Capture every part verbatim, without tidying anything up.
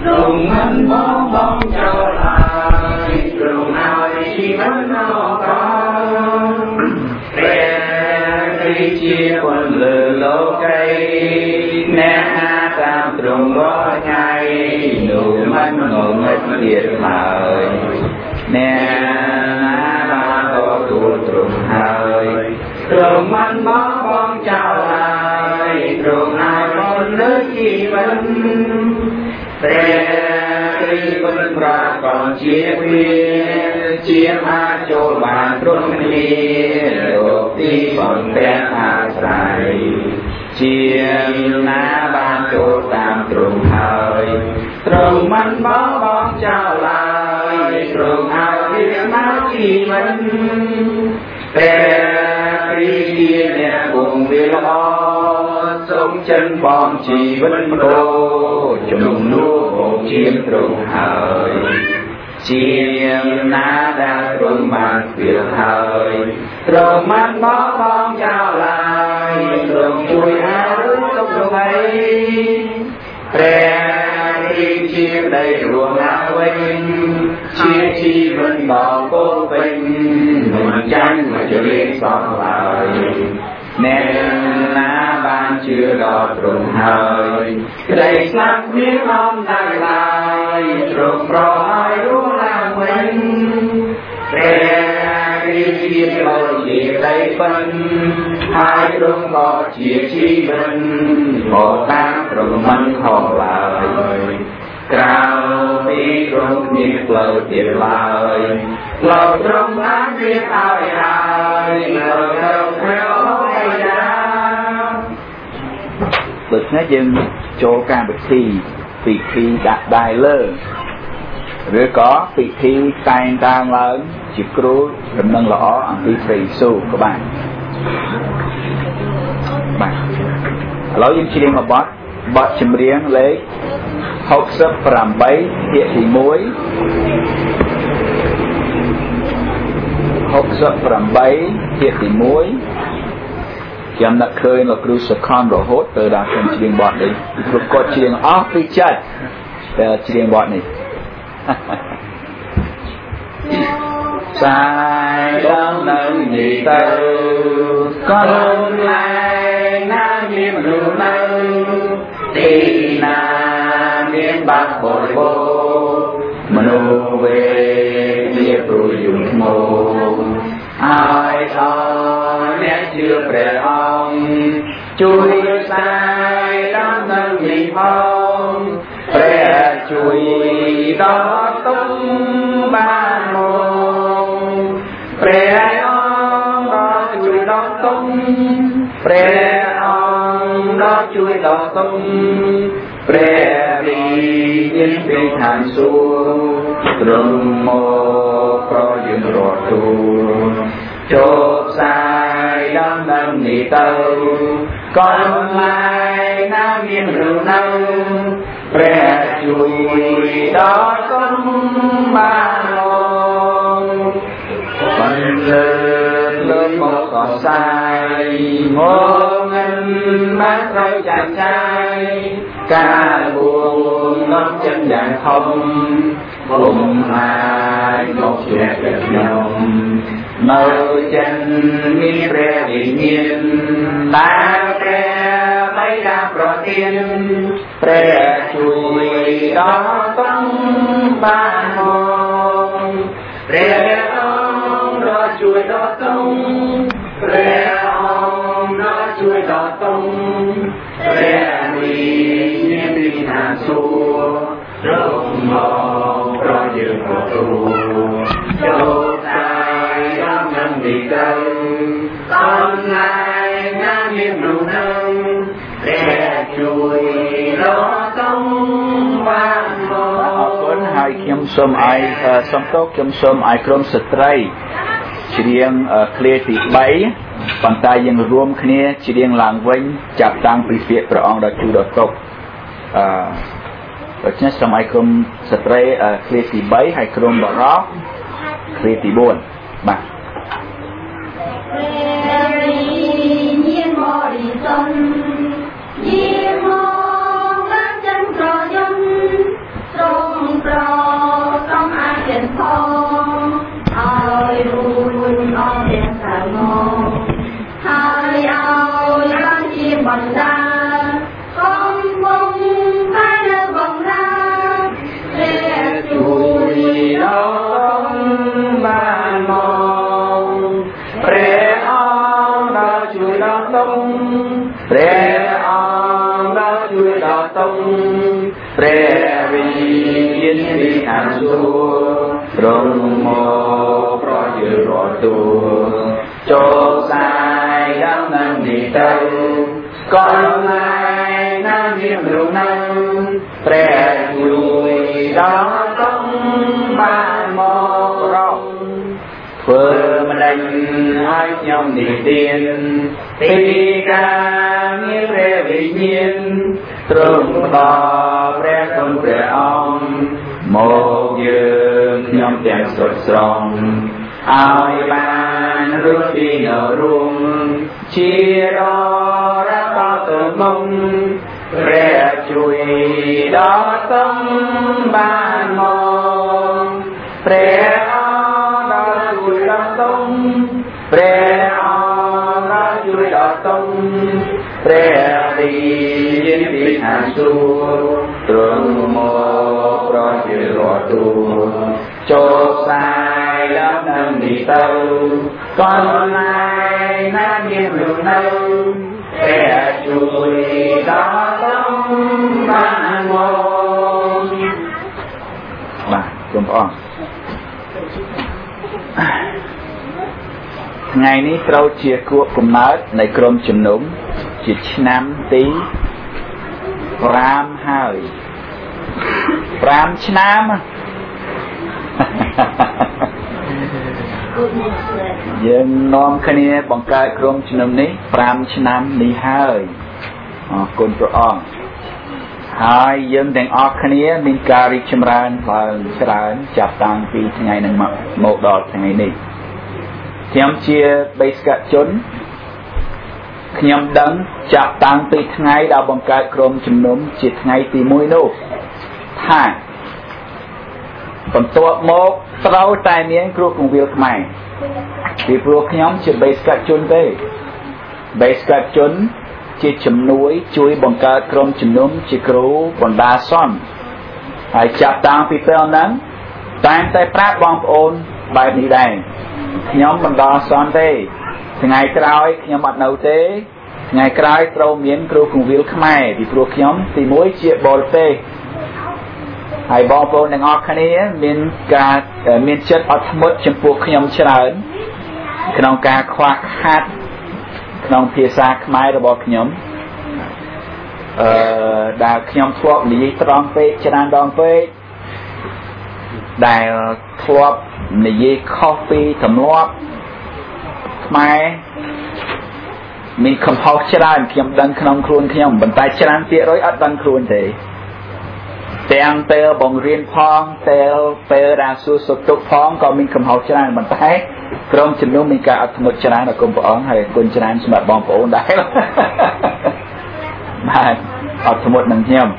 Rung mân bó bóng trở lại rung nào chỉ vẫn nó có Rè khi chia quân lửa lô cây Nè ha tam trùng bó nhai Nụ mân ngộ ngất liệt thời Nè ba có tụ trùng hơi Rung mân bó bóng trở lại rung nào con nước chi vẫn Rè khi vẫn ra còn chia viên chia ma cho bàn trung ly lục đi còn tên hạ sài chia ná ban chỗ tam trùng hơi trùng mân bó bóng trao lại trùng hào thiên má chi vấn Rè khi chia nè cùng vi lo sống chân bom chỉ vẫn đô trùng lúa bộ chiếm trùng hơi chiếm ná đa trùng bàn việc hơi trùng mắt bó bóng trao lại trùng chui áo trong trùng ấy Rè khi chia đầy ruộng áo vinh chia chi vẫn bỏ cố vinh mình tranh mà cho liên xong lại Nên ná ban chưa đo trùng hơi Đầy sắc biết ông đang lại Trùng rồi đúng là mình Rè khi chia đôi việc đầy phân Hai trùng có chia chi bình Một tám trùng mân hồ lại Cao bí trùng nhiệt lâu tiệt lại Lâu trùng ác biết ai ai Lâu lâu theo ai ra ដូច្នេះយើងចូលកម្មវិធីពិធីដាក់ដៃលើឬក៏ពិធីតែងតាំងឡើងជាគ្រូដំណឹងល្អអំពីព្រះយេស៊ូវក៏បានបាទឥឡូវយើងច្រៀងមួយបទបទចម្រៀងលេខហកសិបប្រាំបីភាគទីមួយហកសិបប្រាំបីភាគទីមួយខ្ញុំនឹកឃើញលោកគ្រូសុខនរហូតទៅដល់ខ្ញុំច្រៀងបទនេះព្រោះគាត់ច្រៀងអស់ពីចិត្តតែច្រៀងបទនេះសាយដល់នៅនេះទៅក៏លំលែងណាមានមនុស្សនៅទីណាមានបាក់បរិបូរណ៍មនុស្សវេជាព្រួយយំថ្មោហើយអរអ្នកជឿព្រះអង្គជួយសាយដល់នៅនេះផងព្រះជួយដល់ទុំបានមកព្រះអង្គដល់ជួយដល់ទុំព្រះអង្គដល់ជួយដល់ទុំព្រះវិញ្ញាណពីឋានសួគ៌ទ្រង់មកប្រយោជន៍រត់ទូលចូលផ្សាយដល់នៅនេះទៅក៏ឡាយណាមានមនុស្សនៅព្រះជួយដល់គុំបានមកបន្លឺលើមកក៏សាយមកនឹងបានត្រូវចាត់ចាយការបួងនាំចិត្តយ៉ាងធំគុំអាចមកជាខ្ញុំនៅចិនមានព្រះវិញ្ញាណដែលព្រះបិតាប្រទានព្រះជួយដល់ទុំបានមកព្រះអង្គដល់ជួយដល់ទុំព្រះអង្គដល់ជួយដល់ទុំព្រះវិញ្ញាណពីឋានសួគ៌ទ្រង់មកប្រយោជន៍ប្រទូលចូលតាយដល់នឹងនេះទៅតំណាយណាមានមនុស្សនៅព្រះជួយដល់ទុំបានមកអរគុណហើយខ្ញុំសូមឲ្យសំទោសខ្ញុំសូមឲ្យក្រុមស្ត្រីច្រៀងឃ្លាទីបីប៉ុន្តែយើងរួមគ្នាច្រៀងឡើងវិញចាប់តាំងពីពាក្យព្រះអង្គដល់ជួយដល់ទុកអឺដូច្នេះសូមឲ្យក្រុមស្ត្រីឃ្លាទីបីហើយក្រុមបរោះឃ្លាទីបួនបាទព្រះវិញ្ញាណបរិសុទ្ធយាមកបានចិនប្រយ័ត្នត្រវិញ្ញាណពីខាងសួគ៌ទ្រង់មកប្រយោជន៍រត់ទូចូលស្ដាយដល់នឹងនេះទៅក៏lại nam niệm rung năngព្រះជួយដល់កំបានមករកធ្វើម្ដេចឲ្យខ្ញុំនេះទៀនពីការងារព្រះវិញ្ញាណទ្រង់ផ្ដល់ព្រះគុណព្រះអង្គមកយើងខ្ញុំទាំងសុទ្ធស្រង់ឲ្យបានរស់ពីនៅរួមជាររកទៅមុខព្រះជួយដល់កំបានមកព្រះអង្គដល់ជួយដល់ទុំព្រះអង្គដល់ជួយដល់ទុំព្រះវិញ្ញាណពីខាងសួគ៌ទ្រង់មកប្រជារត់ទូចូលស្ដាយដល់នឹងនេះទៅក៏lạiណាមានរស់នៅព្រះជួយដល់កំបានមកបាទសូមព្រះអង្គថ្ងៃនេះត្រូវជាគួបកំណើតនៃក្រុមជំនុំជាឆ្នាំទីប្រាំហើយប្រាំឆ្នាំយើងនាំគ្នាបង្កើតក្រុមជំនុំនេះប្រាំឆ្នាំនេះហើយអរគុណព្រះអង្គហើយយើងទាំងអស់គ្នាមានការរីកចម្រើនឡើងច្រើនចាប់តាំងពីថ្ងៃនឹងមកមកដល់ថ្ងៃនេះខ្ញុំជាបេសកជនខ្ញុំដឹងចាប់តាំងពីថ្ងៃដែលបង្កើតក្រុមជំនុំជាថ្ងៃទីមួយនោះថាបន្ទាប់មកត្រូវតែមានគ្រូកងវិលខ្មែរពីព្រោះខ្ញុំជាបេសកជនទេបេសកជនជាជំនួយជួយបង្កើតក្រុមជំនុំជាគ្រូបណ្ដាសន្នហើយចាប់តាំងពីពេលហ្នឹងតែងតែប្រាប់បងប្អូនបែបនេះដែរខ្ញុំបណ្ដាសន្នទេថ្ងៃក្រោយខ្ញុំអត់នៅទេថ្ងៃក្រោយត្រូវមានគ្រូកងវិលខ្មែរពីព្រោះខ្ញុំទីមួយជាបរទេសហើយបងប្អូនទាំងអស់គ្នាមានការមានចិត្តអត់ធ្មត់ចំពោះខ្ញុំច្រើនក្នុងការខ្វះខាតក្នុងភាសាខ្មែររបស់ខ្ញុំអឺដែលខ្ញុំធ្លាប់និយាយត្រង់ពេកច្រើនដងពេកដែលធ្លាប់និយាយខុសពីទម្លាប់ខ្មែរមានកំហុសច្រើនខ្ញុំដឹងក្នុងខ្លួនខ្ញុំប៉ុន្តែច្រើនភាគរយអត់ដឹងខ្លួនទេទាំងពេលបង្រៀនផងពេលពេលដែលសួរសុខទុក្ខផងក៏មានកំហុសច្រើនប៉ុន្តែក្រុមជំនុំមានការអត់ធ្មត់ច្រើនអរគុណព្រះអង្គហើយអរគុណច្រើនសម្រាប់បងប្អូនដែរបាទអត់ធ្មត់នឹងខ្ញុំ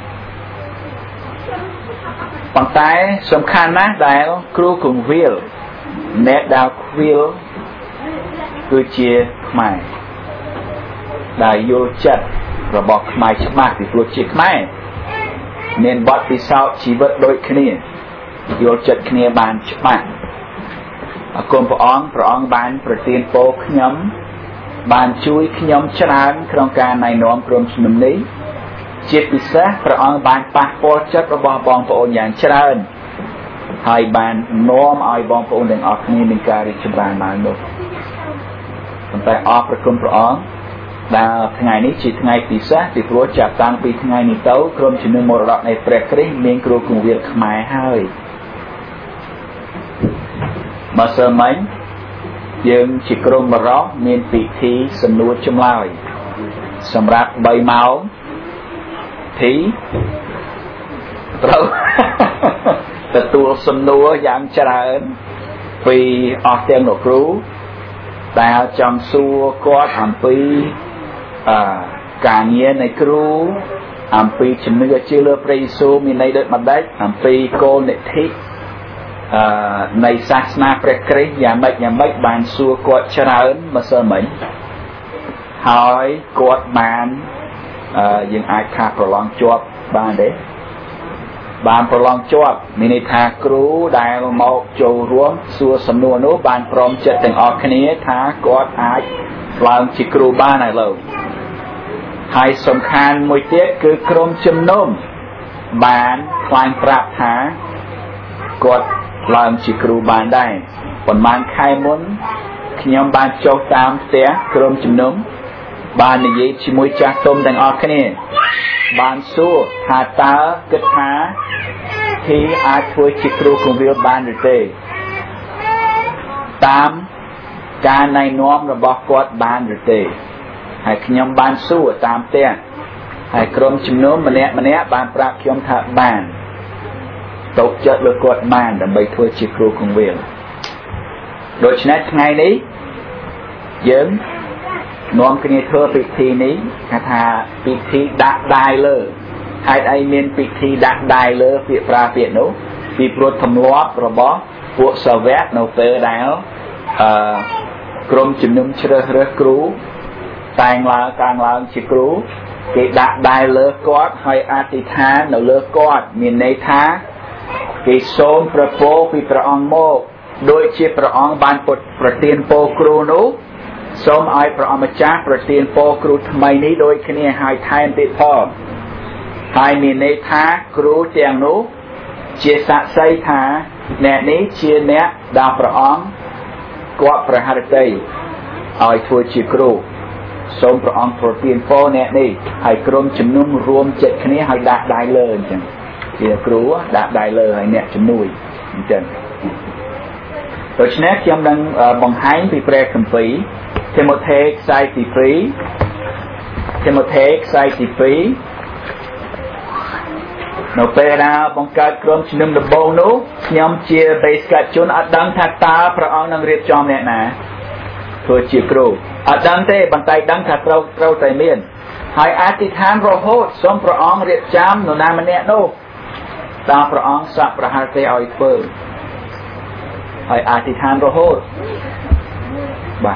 ប៉ុន្តែសំខាន់ណាស់ដែលគ្រូកងវិលអ្នកដែលខ្វៀលគឺជាខ្មែរដែលយល់ចិត្តរបស់ខ្មែរច្បាស់ពីព្រោះជាខ្មែរមានបទពិសោធន៍ជីវិតដូចគ្នាយល់ចិត្តគ្នាបានច្បាស់អរគុណព្រះអង្គព្រះអង្គបានប្រទានពរខ្ញុំបានជួយខ្ញុំច្រើនក្នុងការណែនាំក្រុមជំនុំនេះជាពិសេសព្រះអង្គបានប៉ះពាល់ចិត្តរបស់បងប្អូនយ៉ាងច្រើនហើយបាននាំឲ្យបងប្អូនទាំងអស់គ្នាមានការរីកចម្រើនឡើងនោះប៉ុន្តែអរព្រគុណព្រះអង្គដែលថ្ងៃនេះជាថ្ងៃពិសេសពីព្រោះចាប់តាំងពីថ្ងៃនេះទៅក្រុមជំនុំមរតកនៃព្រះគ្រីស្ទមានគ្រូកងវិលខ្មែរហើយបើសិនមិនយើងជាក្រុមបរិសុទ្ធមានពិធីសំណួរចម្លើយសម្រាប់បីម៉ោងទីត្រូវទទួលសំណួរយ៉ាងច្រើនពីអស់ទាំងលោកគ្រូដែលចង់សួរគាត់អំពីអឺការងារនៃគ្រូអំពីជំនឿជឿលើព្រះយេស៊ូវមានន័យដូចម្ដេចអំពីគោលនិធិអឺនៃសាសនាព្រះគ្រីស្ទយ៉ាងម៉េចយ៉ាងម៉េចបានសួរគាត់ច្រើនម្សិលមិញហើយគាត់បានអឺយើងអាចថាប្រឡងជាប់បានទេបានប្រឡងជាប់មានន័យថាគ្រូដែលមកចូលរួមសួរសំណួរនោះបានព្រមចិត្តទាំងអស់គ្នាថាគាត់អាចឡើងជាគ្រូបានឥឡូវហើយសំខាន់មួយទៀតគឺក្រុមជំនុំ bán khoan prap thá quật làm chỉ cừu bán đây còn mang khai muốn nhóm bán cho tam té cơm chấm nấm bán này vậy chỉ môi cha tôm đằng ọt cái này bán xua hà tá kết há thì ai thôi chỉ cừu cùng việc bán được tê tam ca này nóm rồi bọc quật bán được tê hay nhóm bán xua tam té hay cơm chấm nấm mà nè mà nè bán prap nhóm thà bánตกเจอเลยกดมันแต่ใบถ้วยจิครูคงเวียนโดยฉะนั้นไงนี้เยิ้มน้อมกันในเธอปิธีนี้คาถาปิธีดักได้เลยใครไอเมียนปิธีดักได้เลยเปียปลาเปียนุปีโปรดทำล้อระบอพวกสวะโนเปอร์ดาวกรมจุดนุ่มเชื่อเรื่องครูแต่งลาวกลางลาวจิครูเกิดดักได้เลยกอดให้อาติธานเราเลิกกอดมีในท้ากิโสมประโปปีประองโมกโดยเชี่ยประองบานปดประเตียนโปครูนุสมไอประองมาจากประเตียนโปครูทำไมนี้โดยคณีหายไทยติดพ่อหายมีในท้าครูเตียงนุเชี่ยสะไซท้าแน่นี้เชี่ยเนี้ยดาวประองกวาประหารเตยไอทัวชีครูสมประองประเตียนโปแน่นี้ให้กรมจุนุ่มรวมเจ็ดคณีหายดักได้เลยจังเกี่ยวกับรู้ดักได้เลยเนี่ยจำนวนจังโดยเฉพาะที่ยังดังบังคับปีเปรย์คัมภีร์เทโมเทคไซติฟีเทโมเทคไซติฟีโนเปราบังการกรมชินุมดับโบนุยำเชียร์เบสกัดจนอัดดังทักตาพระองค์นังเรียบจอมเนี่ยนะตัวเชียร์ครูอัดดังเต้บังไตดังทักเราเราใจเมียนหายอาติธานโรโหสมพระองค์เรียบจำโนนามันเนี่ยโนตามพระองค์สับประหารเตออยเปิลไออาติธานโรโหดบ่า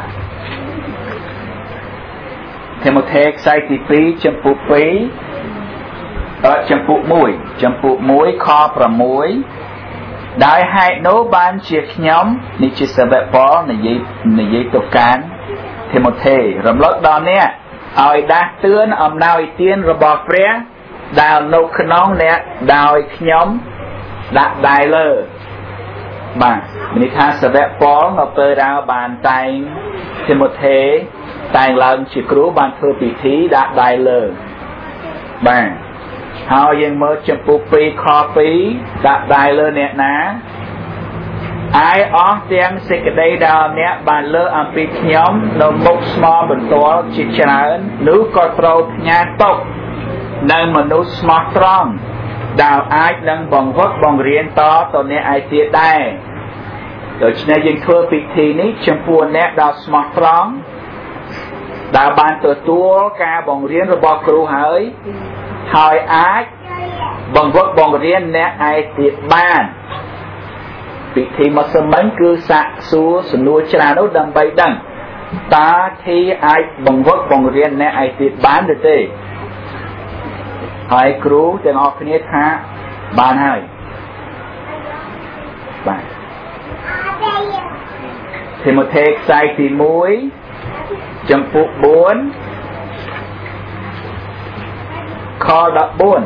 เทโมเทคไซติปีจำปุปีเออจำปุมวยจำปุมวยคอประมวยได้ให้โนบานเชียร์ย้อมนิจิสเบปอในยี่ในยี่ตัวการเทโมเทรำลดดอนเนี่ยเอาไอ้ดักเตือนอมนาวไอเตียนระบอบเปรี้ยดาวนกขน้องเนี่ยดาวย้อมดักได้เลยบ่ามิทาสเวปปองเราเปิดดาวบานไตเทโมเทไตเราชิครูบานเพื่อปีทีดักได้เลยบ่าเฮายังเมื่อจำปูปีคอปีดักได้เลยเนี่ยนะไอออกเตียงสิกได้ดาวเนี่ยบานเลิกอัมปีย้อมนมุกสมอลบนตัวชิชนานูก็โตญาตกในมนุษย์สมอตรองดาวไอ้ดังบังวัดบังเรียนต่อตอนนี้ไอเตียได้โดยเฉพาะยังทั่วปีทีนี้จำพวนเนี่ยดาวสมอตรองดาวบานตัวตัวการบังเรียนระบบครูหายหายไอ้บังวัดบังเรียนเนี่ยไอเตียบ้านปีทีมาสมัยคือสะสูสนุชนานุดังใบดังตาที่ไอบังวัดบังเรียนเนี่ยไอเตียบ้านเด็ดหายครูจะออกคณิตฮะบานให้บานเทโมเทคไซตีมุยจำปุบวนคอดับบวน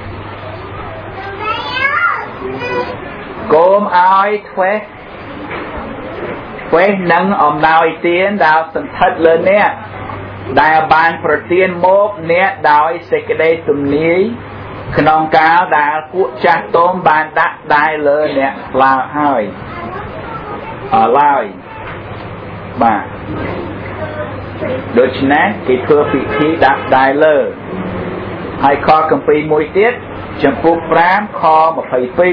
โกมอ้อยเทวเทวนังอมดาวไอเตียนดาวสันทัดเลยเนี่ยได้บานประเทียนโมกเนี่ยดาวเสกได้ตุ่มนี้ขนมกาวดาวกุจักต้มบานดักได้เลยเนี่ยลาให้อ่าลายมาโดยฉะนั้นกิเพื่อพิธีดักได้เลยให้คอกัมปีมวยเตี้ยจำปุกพรามคอมาไฟปี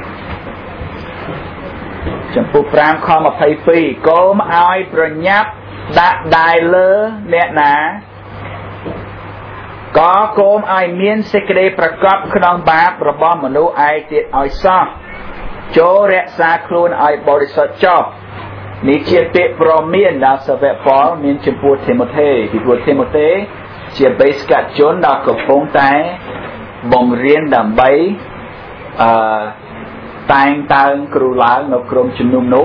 จำปุกพรามคอมาไฟปีโกมเอาไอ้ประยับดักได้เลยเนี่ยนะก็โกมไอเมียนสิกเดประกอบขนมบาประบอมมนุษย์ไอเตียไอซอโจเรซาครูนไอบริสุทธิ์จอบนิเชียเตปรเมียนดาวสเวปอลเมียนจมพูเทโมเทที่พูเทโมเทเชียเบสกัดจนดาวกบงไตบ่งเรียนดำใบตายตายครูล้างนกรมจุนนุมนุ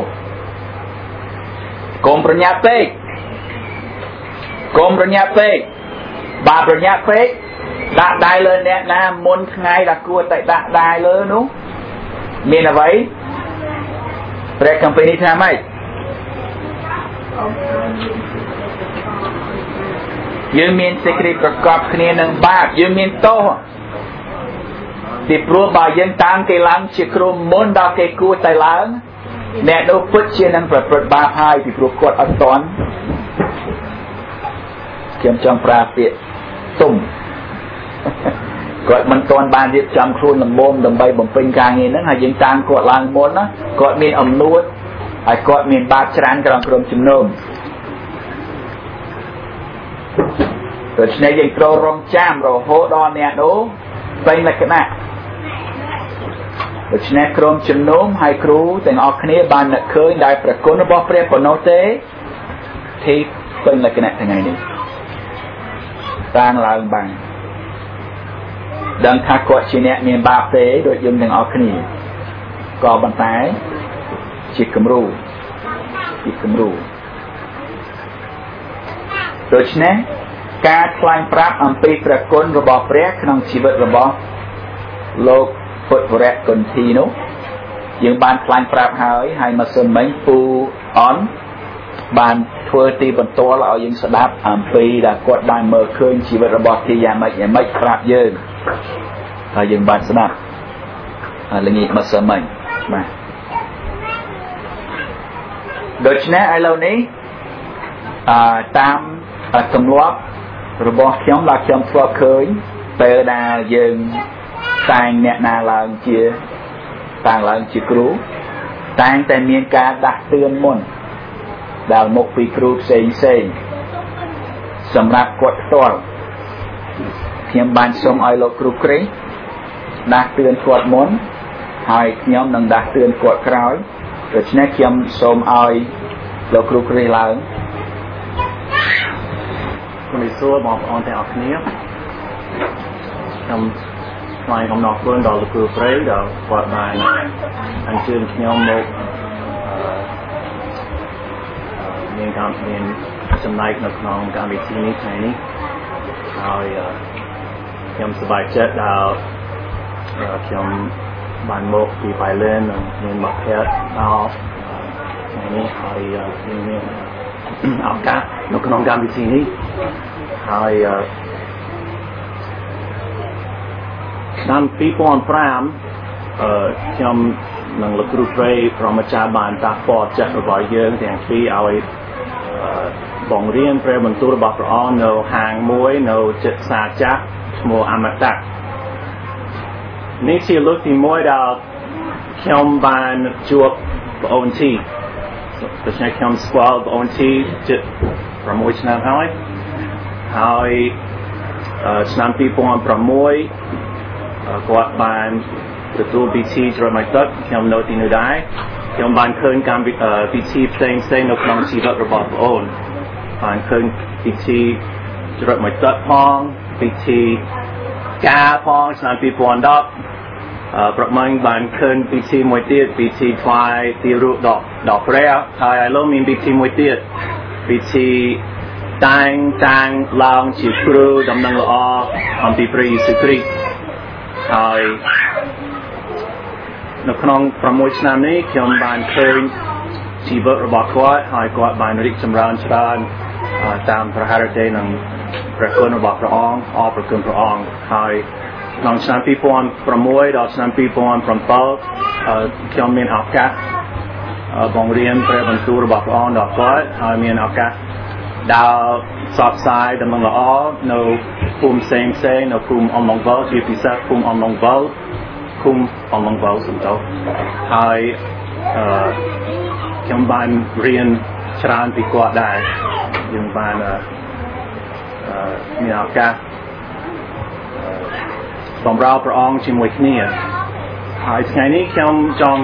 กรมปริญญาเตกกรมปริญญาเตกบาปริญญาเตก đã đai lên nè na môn ngay là cua tại đã đai lên đúng miền là vậy Break company tham ấy dương miền secretประกอบគ្នានឹងបាបយើងមានទោសពីព្រោះបើយើងតាមគេឡើងជាក្រុមមុនដល់គេគួរតែឡើងអ្នកនោះពិតជានឹងប្រព្រឹត្តបាបហើយពីព្រោះគាត់អត់តន់ខ្ញុំចង់ប្រើពាក្យទុំគាត់មិនតន់បានរៀបចំខ្លួនលំមុំដើម្បីបំពេញការងារហ្នឹងហើយយើងតាមគាត់ឡើងមុនណាគាត់មានអំនួតហើយគាត់មានបាបច្រើនក្រោមក្រុមជំនុំដូច្នេះយើងត្រូវរងចាំរហូតដល់អ្នកនោះពេញលក្ខណៈដូច្នេះក្រុមជំនុំហើយគ្រូទាំងអស់គ្នាបាននឹកឃើញដែលប្រគុណរបស់ព្រះប៉ុណ្ណោះទេទីពេញលក្ខណៈថ្ងៃនេះតាំងឡើងបានដឹងថាគាត់ជាអ្នកមានបាបទេដូចយើងទាំងអស់គ្នាក៏ប៉ុន្តែជាគំរូជាគំរូដូច្នេះការថ្លែងប្រាប់អំពីព្រះគុណរបស់ព្រះក្នុងជីវិតរបស់លោកពុទ្ធវរៈគុន្ធីនោះយើងបានថ្លែងប្រាប់ហើយហើយមកសិនមិញពូអនបានធ្វើទីបន្ទាល់ឲ្យយើងស្ដាប់អំពីដែលគាត់បានមើលឃើញជីវិតរបស់ទីយ៉ាងម៉េចយ៉ាងម៉េចប្រាប់យើងហើយយើងបានស្ដាប់ហើយល្ងាចមកសិនមិញបាទដូច្នេះឥឡូវនេះអឺតាមទម្លាប់របស់ខ្ញុំដែលខ្ញុំធ្លាប់ឃើញពេលដែលយើងតែងអ្នកណាឡើងជាតាំងឡើងជាគ្រូតែងតែមានការដាស់តឿនមុនដែលមកពីគ្រូផ្សេងផ្សេងសម្រាប់គាត់ផ្ទាល់ខ្ញុំបានសូមឲ្យលោកគ្រូគ្រីដាស់តឿនគាត់មុនហើយខ្ញុំនឹងដាស់តឿនគាត់ក្រោយដូច្នេះខ្ញុំសូមឲ្យលោកគ្រូគ្រីឡើងជំរាបសួរបងប្អូនទាំងអស់គ្នាខ្ញុំថ្លែងអំណរគុណដល់លោកគ្រូព្រៃដែលគាត់បានអញ្ជើញខ្ញុំមកមានការមានចំណែកនៅក្នុងកម្មវិធីនេះថ្ងៃនេះហើយខ្ញុំសប្បាយចិត្តដែលខ្ញុំបានមកពី Thailand និងមានមកភ័ក្រដល់ថ្ងៃនេះហើយមានឱកាសនៅក្នុងកម្មវិធីនេះហើយឆ្នាំពីរពាន់ប្រាំអឺខ្ញុំនឹងលោកគ្រូព្រៃប្រមាចារ្យបានតាក់ពតចិត្តរបស់យើងទាំងពីរឲ្យបងរៀនព្រះបន្ទូលរបស់ព្រះអង្គនៅហាងមួយនៅចិត្តផ្សារចាស់ឈ្មោះអមតៈនេះជាលើកទីមួយដែលខ្ញុំបានជួបបងអូនទីដូច្នេះខ្ញុំស្គាល់បងអូនទីជិតប្រាំមួយឆ្នាំហើយហើយឆ្នាំពីរពាន់ប្រាំមួយគាត់បានទទួលពិធីច្រត់មកទឹកខ្ញុំនៅទីនោះដែរខ្ញុំបានឃើញកម្មពិធីផ្សេងផ្សេងនៅក្នុងជីវិតរបស់បងអូនបានឃើញពិធីច្រត់មកទឹកផងពិធីការផងឆ្នាំពីរពាន់ដប់ប្រមាណបានឃើញពិធីមួយទៀតពិធីថ្វាយទីរូបដល់ដល់ព្រះហើយឥឡូវមានពិធីមួយទៀតពិធីតាំងតាំងឡើងជាគ្រូដំណឹងល្អអំពីព្រះយេស៊ូវគ្រីស្ទហើយនៅក្នុងប្រាំមួយឆ្នាំនេះខ្ញុំបានឃើញជីវិតរបស់គាត់ហើយគាត់បានរីកចម្រើនច្រើនតាមប្រហារទេនឹងព្រះគុណរបស់ព្រះអង្គអរព្រគុណព្រះអង្គហើយក្នុងឆ្នាំពីរពាន់ប្រាំមួយដល់ឆ្នាំពីរពាន់ប្រាំbảyខ្ញុំមានឱកាសបង្រៀនព្រះបន្ទូលរបស់ព្រះអង្គដល់គាត់ហើយមានឱកាសដើរផ្សព្វផ្សាយដំណឹងល្អនៅភូមិផ្សេងផ្សេងនៅភូមិអំឡុងវល់ជាពិសេសភូមិអំឡុងវល់ភូមិអំឡុងវល់សំដៅហើយខ្ញុំបានរៀនច្រើនពីគាត់ដែរយើងបានមានឱកាសបម្រើព្រះអង្គជាមួយគ្នាហើយថ្ងៃនេះខ្ញុំចង់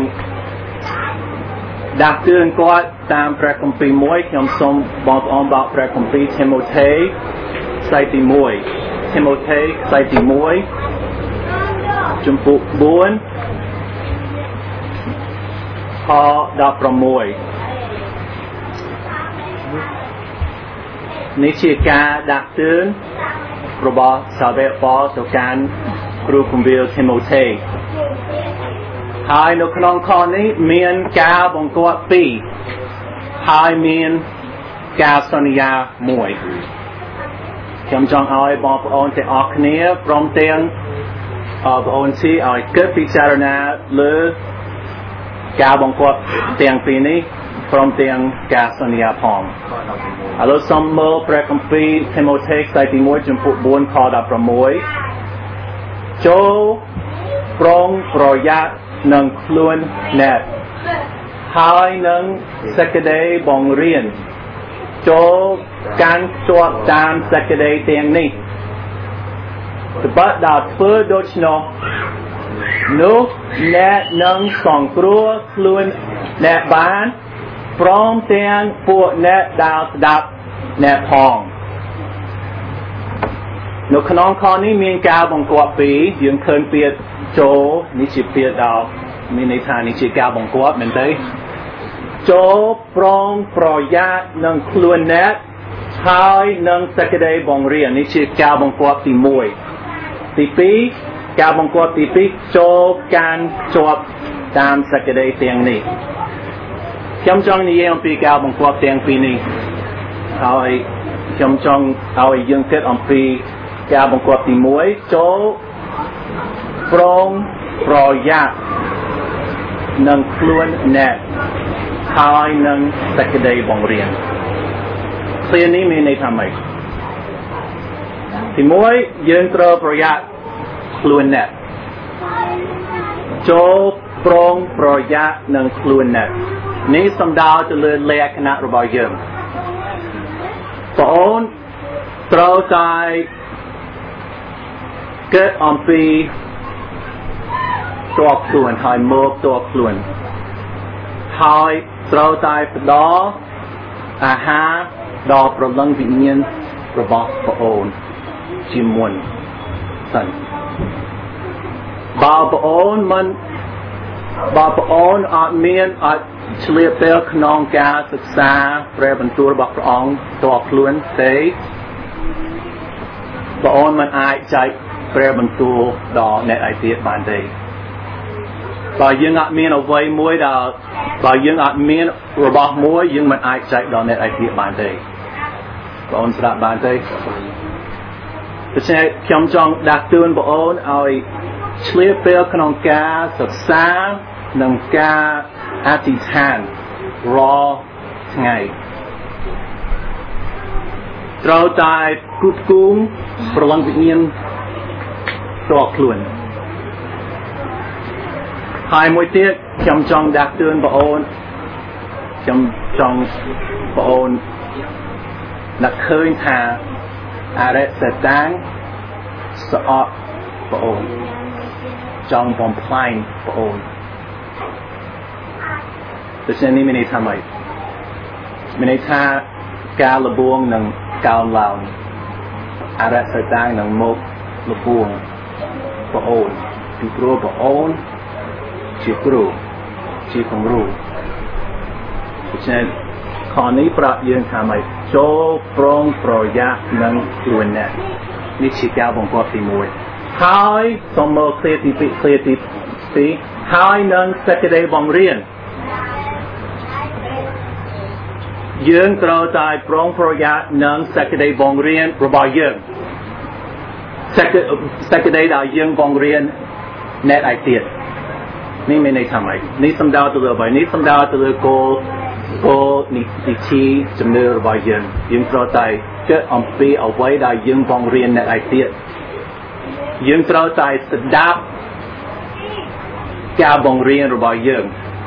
ដាស់តឿនគាត់តាមព្រះគម្ពីរមួយខ្ញុំសូមបងប្អូនបកព្រះគម្ពីរទីម៉ូថេខ្សែទីមួយទីម៉ូថេខ្សែទីមួយជំពូកបួនខដប់ប្រាំមួយនេះជាការដាស់តឿនរបស់សាវកប៉ទៅកាន់គ្រូគម្ពីរធីម៉ូថេហើយនៅក្នុងខនេះមានការបង្គាប់ពីរហើយមានការសន្យាមួយខ្ញុំចង់ឲ្យបងប្អូនទាំងអស់គ្នាព្រមទាំងបងប្អូនទីឲ្យគិតពិចារណាលើការបង្គាប់ទាំងពីរនេះព្រមទាំងការសន្យាផងឥឡូវសូមមើលព្រះគម្ពីរធីម៉ូថេខ្សែទីមួយចំពោះបួនខដប់ប្រាំមួយចូលប្រុងប្រយ័ត្ននឹងខ្លួនអ្នកហើយនឹងសេចក្តីបង្រៀនចូលកាន់ជាប់តាមសេចក្តីទាំងនេះត្បិតដល់ធ្វើដូច្នោះនោះអ្នកនឹងសង្គ្រោះខ្លួនអ្នកបានព្រមទាំងពួកអ្នកដែលស្ដាប់អ្នកផងនៅក្នុងខនេះមានការបង្គាប់ពីយើងឃើញពាក្យចូលនេះជាពាក្យដល់មានន័យថានេះជាការបង្គាប់មែនទេចូលប្រុងប្រយ័ត្ននឹងខ្លួនអ្នកហើយនឹងសេចក្តីបង្រៀននេះជាការបង្គាប់ទីមួយទីពីរការបង្គាប់ទីពីរចូលកាន់ជាប់តាមសេចក្តីទាំងនេះខ្ញុំចង់និយាយអំពីការបង្គាប់ទាំងពីរនេះហើយខ្ញុំចង់ឲ្យយើងគិតអំពីការបង្គាប់ទីមួយចូលប្រុងប្រយ័ត្ននឹងខ្លួនអ្នកហើយនឹងសេចក្តីបង្រៀនឃ្លានេះមានន័យថាម៉េចទីមួយយើងត្រូវប្រយ័ត្នខ្លួនអ្នកចូលប្រុងប្រយ័ត្ននឹងខ្លួនអ្នកនេះសំដៅទៅលើលក្ខណៈរបស់យើងបងអូនត្រូវតែគិតអំពីតួខ្លួនហើយមកតួខ្លួនហើយត្រូវតែផ្ដល់អាហារដល់ប្រលឹងវិញ្ញាណរបស់បងអូនជាមុនសិនបើបងអូនមិនបើបងអូនអត់មានអត់ឆ្លៀតពេលក្នុងការសិក្សាព្រះបន្ទូលរបស់ព្រះអង្គតួខ្លួនទេបងអូនមិនអាចចែកព្រះបន្ទូលដល់អ្នកឯទៀតបានទេបើយើងអត់មានអ្វីមួយដែលបើយើងអត់មានរបស់មួយយើងមិនអាចចែកដល់អ្នកឯទៀតបានទេបងអូនស្ដាប់បានទេដូច្នេះខ្ញុំចង់ដាស់តឿនបងអូនឲ្យឆ្លៀតពេលក្នុងការសិក្សានិងការអធិដ្ឋានរាល់ថ្ងៃត្រូវតែគូតគូមប្រលឹងវិញ្ញាណតួខ្លួនហើយមួយទៀតខ្ញុំចង់ដាស់តឿនបងអូនខ្ញុំចង់បងអូននឹកឃើញថាអរិយសតាំងស្អប់បងអូនចង់បំផ្លាញបងអូនដូច្នេះនេះមានន័យថាម៉េចមានន័យថាការលបួងនឹងកោនឡើងអរិយសតាំងនឹងមកលបួងបងអូនពីព្រោះបងអូនជាគ្រូជាគំរូដូច្នេះខនេះប្រាប់យើងថាម៉េចចូលប្រុងប្រយ័ត្ននឹងខ្លួនអ្នកនេះជាការបង្គាប់ទីមួយហើយសូមមើលឃ្លាទីពីរឃ្លាទីពីរហើយនឹងសេចក្តីបង្រៀនយើងត្រូវតែប្រុងប្រយ័ត្ននឹងសេចក្តីបង្រៀនរបស់យើងសេចក្តីដែលយើងបង្រៀនអ្នកឯទៀតនេះមានន័យថាម៉េចនេះសំដៅទៅលើអ្វីនេះសំដៅទៅលើគោលគោលនីតិជំនឿរបស់យើងយើងត្រូវតែគិតអំពីអ្វីដែលយើងបង្រៀនអ្នកឯទៀតយើងត្រូវតែស្ដាប់ការបង្រៀនរបស់យើង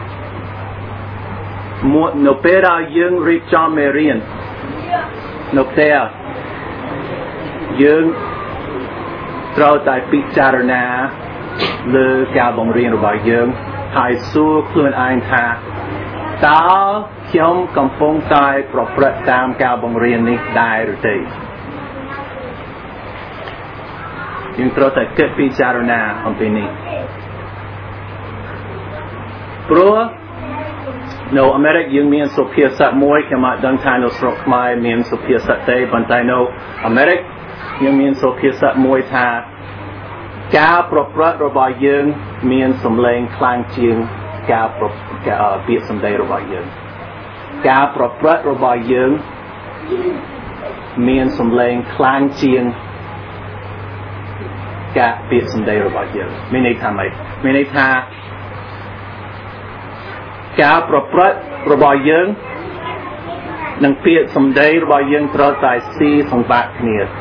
មួយនៅពេលដែលយើងរៀបចំមេរៀននៅផ្ទះយើងត្រូវតែពិចារណាលើការបង្រៀនរបស់យើងហើយសួរខ្លួនឯងថាតើខ្ញុំកំពុងតែប្រព្រឹត្តតាមការបង្រៀននេះដែរឬទេយើងត្រូវតែគិតពិចារណាអំពីនេះព្រោះនៅអាមេរិកយើងមានសុភាសិតមួយខ្ញុំអត់ដឹងថានៅស្រុកខ្មែរមានសុភាសិតទេប៉ុន្តែនៅអាមេរិកยังมีโซเพียสมวยทาการปรบรัตระบายยังมีสมเลงคลางเชียงการปรบการเปียสมเดระบายยังการปรบรัตระบายยังมีสมเลงคลางเชียงการเปียสมเดระบายยังไม่ในทางไหนไม่ในทางการปรบรัตระบายยังนังเปียสมเดระบายยังตราใจซีสงบะเนีย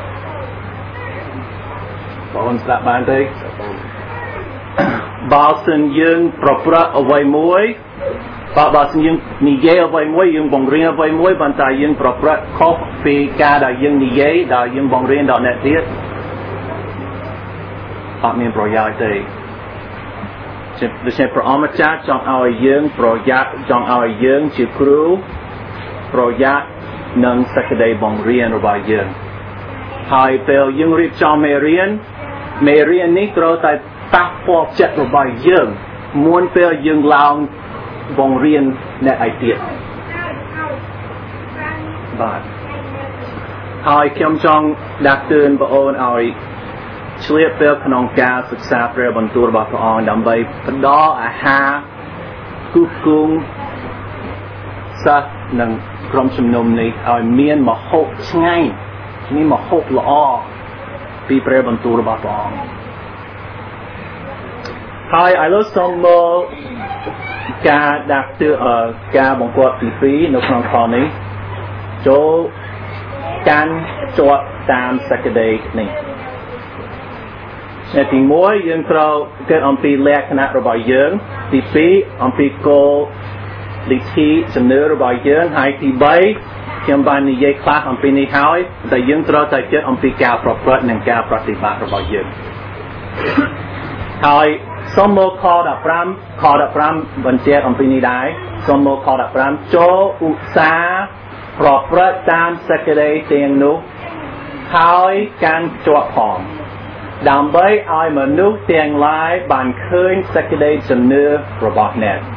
บอลสระบานได้บาสินยังปรบรัตเอาไว้มวยบาบาสินยังนิเยเอาไว้มวยยังบังเรียนเอาไว้มวยบรรดายังปรบรัตครบปีกาได้ยังนิเยได้ยังบังเรียนดอกเนติสปะมีนประหยัดได้ดิฉันพระอมจักจองเอายังประหยัดจองเอายังจิครูประหยัดนังสักได้บังเรียนระบายยังหายเปลยังรีบจองเมเรียนเมเรียนนี้เราแต่ตักปอกเจ็ดระบายยังมวนเปลยังลาวบังเรียนในไอเดียบาทหายเข้มจองดักเตือนบโอนเอาเฉลี่ยเปลขนมกาศึกษาเปลบรรทุระบาพระองค์ดำไปพดออาหารกุกกุงซะนังกรมชุมนุมนี้เอาเมียนมาหกไงนี่มาหกละอ้อปีเปรย์บรรทุระบาปองไฮไอโลสมโมกาดักเตอร์กาบงกวดปีปีนกนองคอนี้โจการจวดตามสกเดย์นี่ในที่มวยยังเราเกิดอันปีแรกคณะระบายยังปีปีอันปีโกลิทีเสนอระบายยังไฮที่ใบเกี่ยมบานนี้ยัยคลาอันปีนี้หายแต่ยังเราจะเกิดอันปีกาปรบรัตหนึ่งกาปฏิบัติระบายยังหายสมโมคอดับรำคอดับรำบันเจียอันปีนี้ได้สมโมคอดับรำโจอุษาปรบรัตตามสกเดย์เตียงนุหายการจวบหอมดำใบไอมนุษย์เตียงลายบานเคยสกเดย์เสนอระบายเน็ต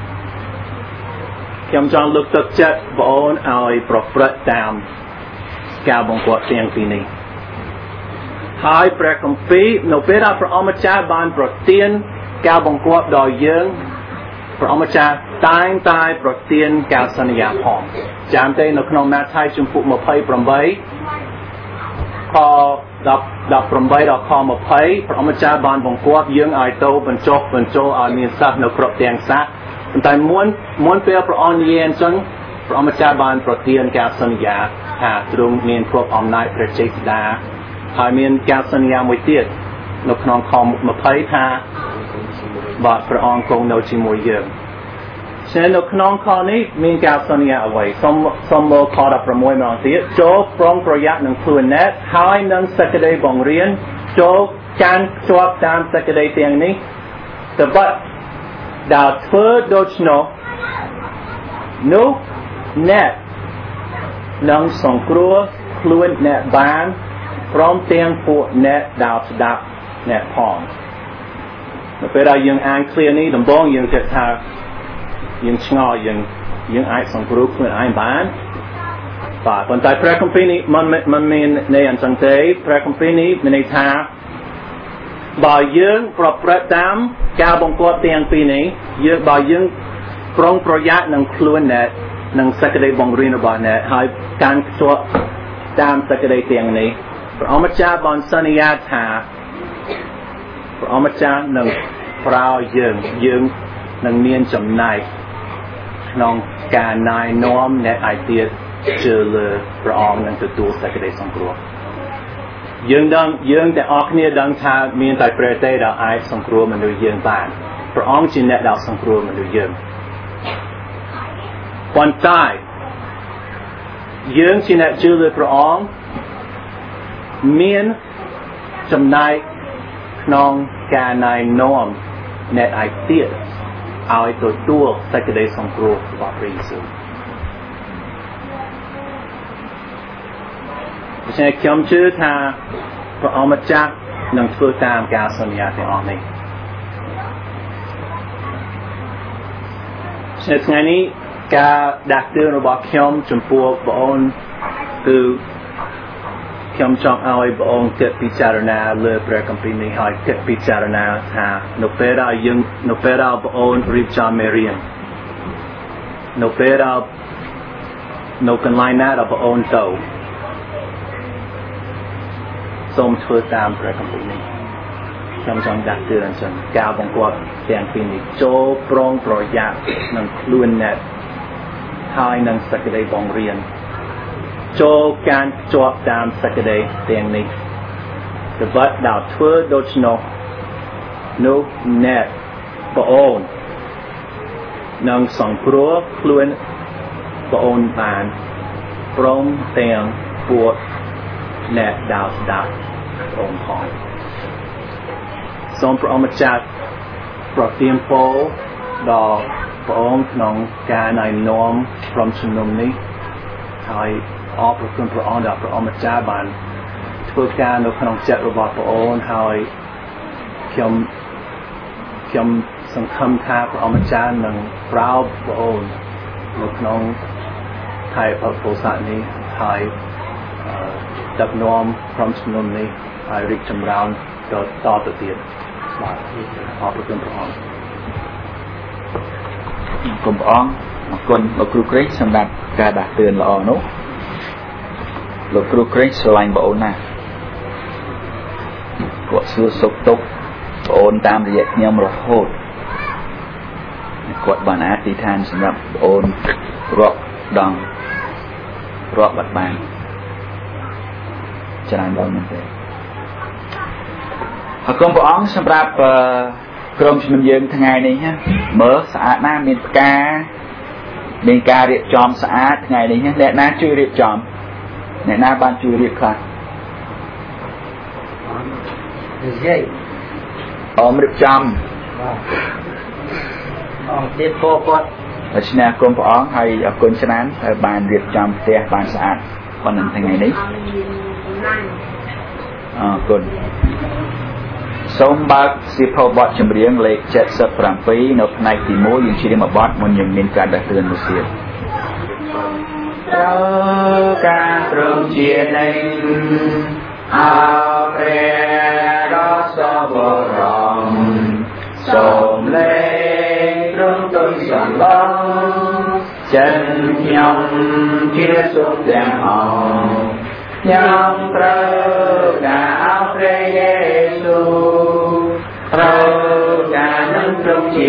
ยามจองลุกตกจัดบอนเอาปรบรัตตามกาบงกวดเตียงปีนี้หายแปรคำปีโนเปราพระอมจาบานโปรเตียนกาบงกวดดอยยังพระอมจาตายตายโปรเตียนกาสัญญาพองจามเตนขนมนาไทยจุมพุมาเพยปรมใบพอดับดับปรมใบดอกคอมาเพยพระอมจาบานบงกวดยังไอโตบรรจบบรรโจอามีซักนกรบเตียงซักแต่ม้วนม้วนเปลพระออนเย็นจังพระอมจาบานโปรเตียนกาสัญญาหาตรงเมียนครบอมนายประเจษดาหายเมียนกาสัญญามวยเตียดนกนองคอมมาเพยทาบาดพระองค์คงโนจิมวยเยอะเช่นนกนองคอนี้มีกาสัญญาเอาไว้สมสมโมคอดับประมวยมาเตียโจปรองประยัดหนึ่งพลูนเนตหายนังสกเดย์บงเรียนโจการจวบตามสกเดย์เตียงนี้แต่บัดดาวเฟิร์ดโดชโนนุเนตนังสงครัวคล้วนเนตบานพร้อมเตียงปวดเนตดาวสดับเนตพองเวลายังอ่านเคลียร์นี้ดำบ้องยังเจ็ดทางยังชงอยังยังอ่านสงครัวคล้วนอ่านบานป่าคนตายพระคัมภีร์นี้มันมันมีในอันสังเกตพระคัมภีร์นี้ในทางบ่อยยังปรับประจำกาบงกวดเตียงปีนี้เยอะบ่อยยังปรองประหยัดนังคล้วนเนตนังสักเดย์บงรีนบ่อยเนตหายการจวบตามสักเดย์เตียงนี้พระอมจาบอนสัญญาถาพระอมจาหนึ่งพราวยืงยืงหนึ่งเมียนจำนายน้องการนายน้อมในไอเดียเจอเลยพระองค์หนึ่งตัวสักเดย์สองครัวยืงดังยืงแต่ออกเนี่ยดังชาเมียนแต่ประเทศดาวไอสองครัวมันดูยืงบ้านพระองค์จินเนตดาวสองครัวมันดูยืงวันใต้ยืงจินเนตเจอเลยพระองค์เมียนจำนายน้องการนายน้อมในไอเดียเอาไอตัวตัวสักเดย์สองครัวบอกพระเยซูเพราะฉะนั้นคำชื่อทางพระอมจักนังធ្វើតាមការសន្យាទាំងអស់នេះនៅថ្ងៃនេះការដាក់ទឿនរបស់ខ្ញុំចំពោះបងអូនគឺខ្ញុំចង់ឲ្យបងអូនគិតពិចារណាលើព្រះគម្ពីរនេះហើយគិតពិចារណាថានៅពេលដែលយើងនៅពេលដែលបងអូនរៀបចំមេរៀននៅពេលដែលនៅកន្លែងណាដែលបងអូនទៅសូមធ្វើតាមព្រះគម្ពីរនេះខ្ញុំចង់ដាក់ទឿនអញ្ចឹងការបង្គាប់ទាំងពីរនេះចូលប្រុងប្រយ័ត្ននឹងខ្លួនអ្នកហើយនឹងសក្តិបង្រៀនចូលការជាប់តាមសក្តិទាំងនេះត្បិតដល់ធ្វើដូច្នោះនោះអ្នកបងអូននឹងសង្គ្រោះខ្លួនបងអូនបានព្រមទាំងពួកអ្នកដែលស្ដាប់បងផងសូមព្រះអង្គម្ចាស់ប្រទានពរដល់ព្រះអង្គក្នុងការណែនាំក្រុមជំនុំនេះហើយអរព្រគុណព្រះអង្គដែលព្រះអង្គម្ចាស់បានធ្វើការនៅក្នុងចិត្តរបស់ព្រះអង្គហើយខ្ញុំខ្ញុំសង្ឃឹមថាព្រះអង្គម្ចាស់នឹងប្រោបព្រះអង្គនៅក្នុងថៃអពុសានេះហើយដឹកនាំក្រុមជំនុំនេះហើយរីកចម្រើនដល់តទៅទៀតបាទអរព្រគុណព្រះអង្គគុំព្រះអង្គអរគុណលោកគ្រូក្រេងសម្រាប់ការដាស់តឿនល្អនោះលោកគ្រូក្រេងស្រឡាញ់បងអូនណាស់គាត់សួរសុខទុក្ខបងអូនតាមរយៈខ្ញុំរហូតគាត់បានអធិដ្ឋានសម្រាប់បងអូនរាប់ដងរាប់បាត់បានច្រើនដល់មែនទេអរគុណព្រះអង្គសម្រាប់ក្រុមជំនុំយើងថ្ងៃនេះណាមើលស្អាតណាស់មានផ្កាមានការរៀបចំស្អាតថ្ងៃនេះអ្នកណាជួយរៀបចំអ្នកណាបានជួយរៀបខ្លះនិយាយអមរៀបចំអមទៀតពោគាត់ដូច្នេះអរគុណព្រះអង្គហើយអរគុណច្រើនហើយបានរៀបចំផ្ទះបានស្អាតប៉ុណ្ណឹងថ្ងៃនេះអរគុណសូមបើកសៀវភៅបទចម្រៀងលេខเจ็ดสิบเจ็ดនៅផ្នែកទីមួយយើងជិះមកបទមុនយើងមានការដាស់តឿនមួយទៀតត្រូវការត្រឹមជានៃអព្រះដ៏សវរមសូមលេងត្រឹមទុនសំឡងចិនខ្ញុំជាសុខទាំងអស់ខ្ញុំត្រូវការអព្រះយេស៊ូវត្រូវការនឹងត្រឹមជា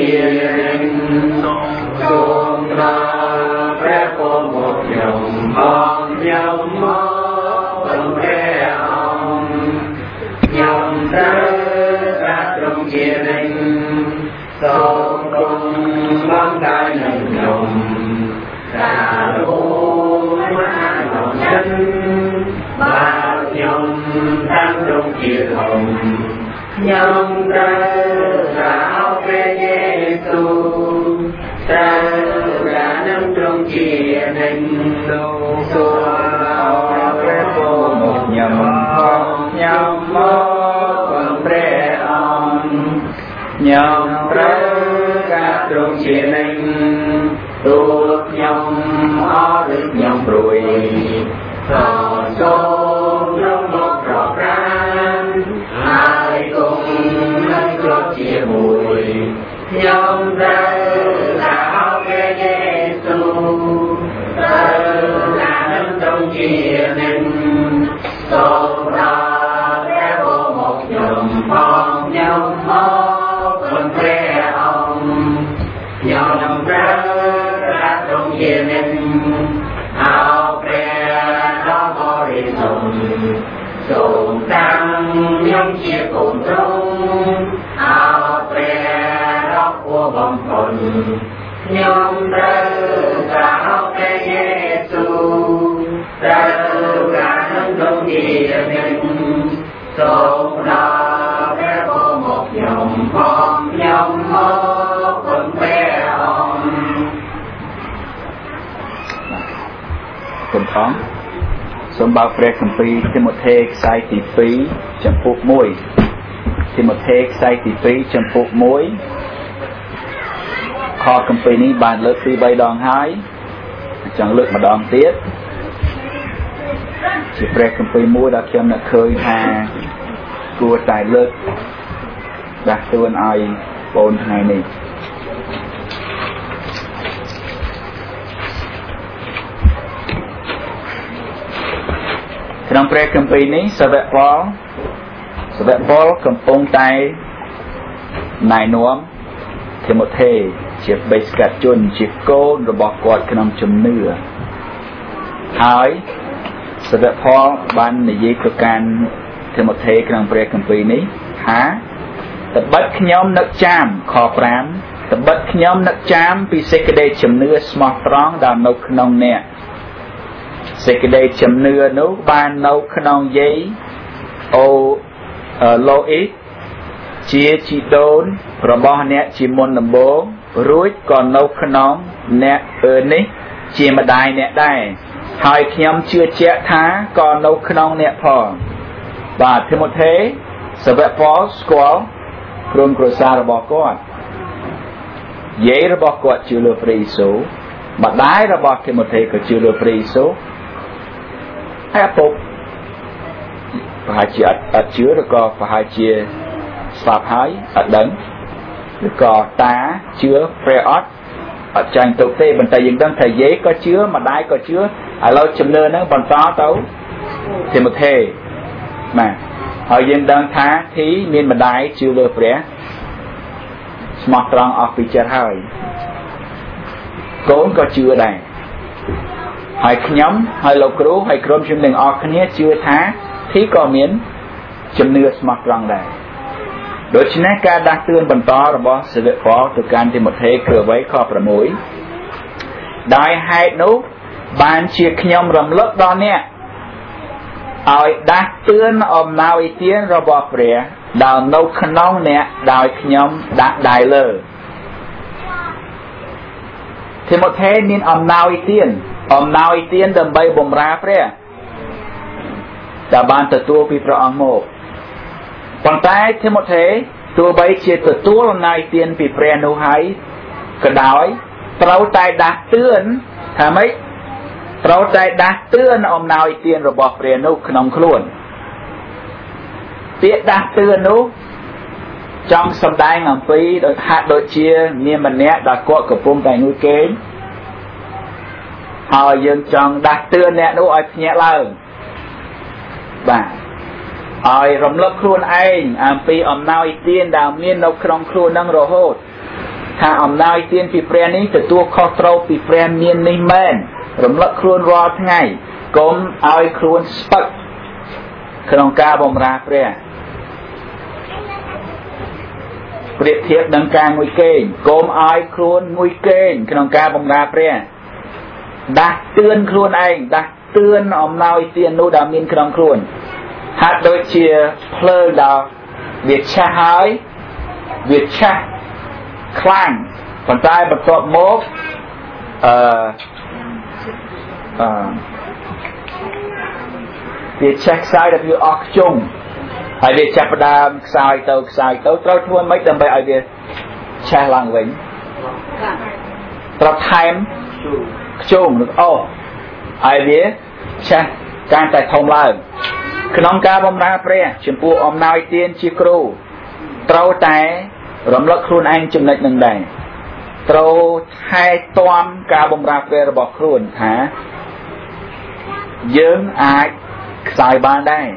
សូមត្រូវព្រះពរមកខ្ញុំផងខ្ញុំមកបងព្រះអង្គខ្ញុំត្រូវការត្រឹមជានឹងសូមគង់បងកាយនឹងខ្ញុំការអូមកក្នុងចិត្តបាទខ្ញុំតាមត្រង់ជាធំខ្ញុំត្រូវការព្រះយេស៊ូវត្រូវការនឹងត្រង់ជានឹងលោកសូមឲ្យព្រះពរមកខ្ញុំផងខ្ញុំមកបងព្រះអង្គខ្ញុំត្រូវការត្រង់ជានឹងទូខ្ញុំអរឬខ្ញុំព្រួយសូមខ្ញុំមកប្រប្រានហើយគង់នឹងជាប់ជាមួយខ្ញុំត្រូវការព្រះយេស៊ូវត្រូវការនឹងត្រង់ជានឹងសូមដល់ព្រះបរមខ្ញុំផងខ្ញុំមកបងព្រះអង្គខ្ញុំត្រូវការត្រង់ជានឹងអោព្រះដ៏បរិសុទ្ធសូមតាំងខ្ញុំជាកូនទ្រង់អោព្រះដ៏គួរបំផុតខ្ញុំត្រូវការព្រះយេស៊ូវត្រូវការនឹងត្រង់ជានឹងសូមដល់ព្រះបរមខ្ញុំផងខ្ញុំមកបងព្រះអង្គគុំផងសូមបើកព្រះគម្ពីរទីម៉ូថេខ្សែទីពីរចំពុកមួយទីម៉ូថេខ្សែទីពីរចំពុកមួយខគម្ពីរនេះបានលើកពីរបីដងហើយចង់លើកម្ដងទៀតជាព្រះគម្ពីរមួយដែលខ្ញុំនឹកឃើញថាគួរតែលើកដាស់តឿនឲ្យបងថ្ងៃនេះក្នុងព្រះគម្ពីរនេះសាវកប៉ុលសាវកប៉ុលកំពុងតែណែនាំទីម៉ូថេជាបេសកជនជាកូនរបស់គាត់ក្នុងជំនឿហើយសាវកប៉ុលបាននិយាយទៅកាន់ទីម៉ូថេក្នុងព្រះគម្ពីរនេះថាត្បិតខ្ញុំនឹកចាំខប្រាំត្បិតខ្ញុំនឹកចាំពីសេចក្តីជំនឿស្មោះត្រង់ដែលនៅក្នុងអ្នកសេចក្តីជំនឿនោះបាននៅក្នុងយាយអូឡូអ៊ីជាជីដូនរបស់អ្នកជាមុនដំបូងរួចក៏នៅក្នុងអ្នកអឺនេះជាម្ដាយអ្នកដែរហើយខ្ញុំជឿជាក់ថាក៏នៅក្នុងអ្នកផងបាទទីម៉ូថេសាវកប៉ុលស្គាល់ក្រុមគ្រួសាររបស់គាត់យាយរបស់គាត់ជឿលើព្រះយេស៊ូវម្ដាយរបស់ទីម៉ូថេក៏ជឿលើព្រះយេស៊ូវហើយឪពុកប្រហែលជាអត់ជឿឬក៏ប្រហែលជាស្លាប់ហើយអត់ដឹងឬក៏តាជឿព្រះអត់អត់ចាញ់ទុកទេប៉ុន្តែយើងដឹងថាយាយក៏ជឿម្ដាយក៏ជឿឥឡូវជំនឿហ្នឹងបន្តទៅទីម៉ូថេបាទហើយយើងដឹងថាទីមានម្ដាយជឿលើព្រះស្មោះត្រង់អស់ពីចិត្តហើយកូនក៏ជឿដែរហើយខ្ញុំហើយលោកគ្រូហើយក្រុមជំនុំទាំងអស់គ្នាជឿថាទីក៏មានជំនឿស្មោះត្រង់ដែរដូច្នេះការដាស់តឿនបន្តរបស់សាវកប៉ុលទៅកាន់ទីម៉ូថេគឺអ្វីខប្រាំមួយដោយហេតុនោះបានជាខ្ញុំរំលឹកដល់អ្នកឲ្យដាស់តឿនអំណោយទានរបស់ព្រះដែលនៅក្នុងអ្នកដោយខ្ញុំដាក់ដៃលើទីម៉ូថេមានអំណោយទានអំណោយទានដើម្បីបម្រើព្រះដែលបានទទួលពីព្រះអង្គមកប៉ុន្តែទីម៉ូថេទោះបីជាទទួលអំណោយទានពីព្រះនោះហើយក៏ដោយត្រូវតែដាស់តឿនថាម៉េចត្រូវតែដាស់តឿនអំណោយទានរបស់ព្រះនោះក្នុងខ្លួនពាក្យដាស់តឿននោះចង់សម្ដែងអំពីដោយហាក់ដូចជាមានម្នាក់ដែលគាត់កំពុងតែងុយគេងហើយយើងចង់ដាស់តឿនអ្នកនោះឲ្យភ្ញាក់ឡើងបាទឲ្យរំលឹកខ្លួនឯងអំពីអំណោយទានដែលមាននៅក្នុងខ្លួននឹងរហូតថាអំណោយទានពីព្រះនេះទទួលខុសត្រូវពីព្រះមាននេះមែនរំលឹកខ្លួនរាល់ថ្ងៃកុំឲ្យខ្លួនស្ពឹកក្នុងការបម្រើព្រះប្រៀបធៀបនឹងការងុយគេងកុំឲ្យខ្លួនងុយគេងក្នុងការបម្រើព្រះដាស់តឿនខ្លួនឯងដាស់តឿនអំណោយទាននោះដែលមានក្នុងខ្លួនហាក់ដូចជាភ្លើងដែលវាឆេះហើយវាឆេះខ្លាំងប៉ុន្តែបន្ទាប់មកអឺអឺវាឆេះខ្សោយដល់វាអស់ខ្ជុំហើយវាចាប់ផ្ដើមខ្សោយទៅខ្សោយទៅត្រូវធ្វើម៉េចដើម្បីឲ្យវាឆេះឡើងវិញត្រូវថែមខ្ជុំឬអូឲ្យវាឆេះកាន់តែធំឡើងក្នុងការបម្រើព្រះចំពោះអំណោយទានជាគ្រូត្រូវតែរំលឹកខ្លួនឯងចំណុចនឹងដែរត្រូវថែទាំការបម្រើព្រះរបស់ខ្លួនថាយើងអាចខ្សោយបានដែរ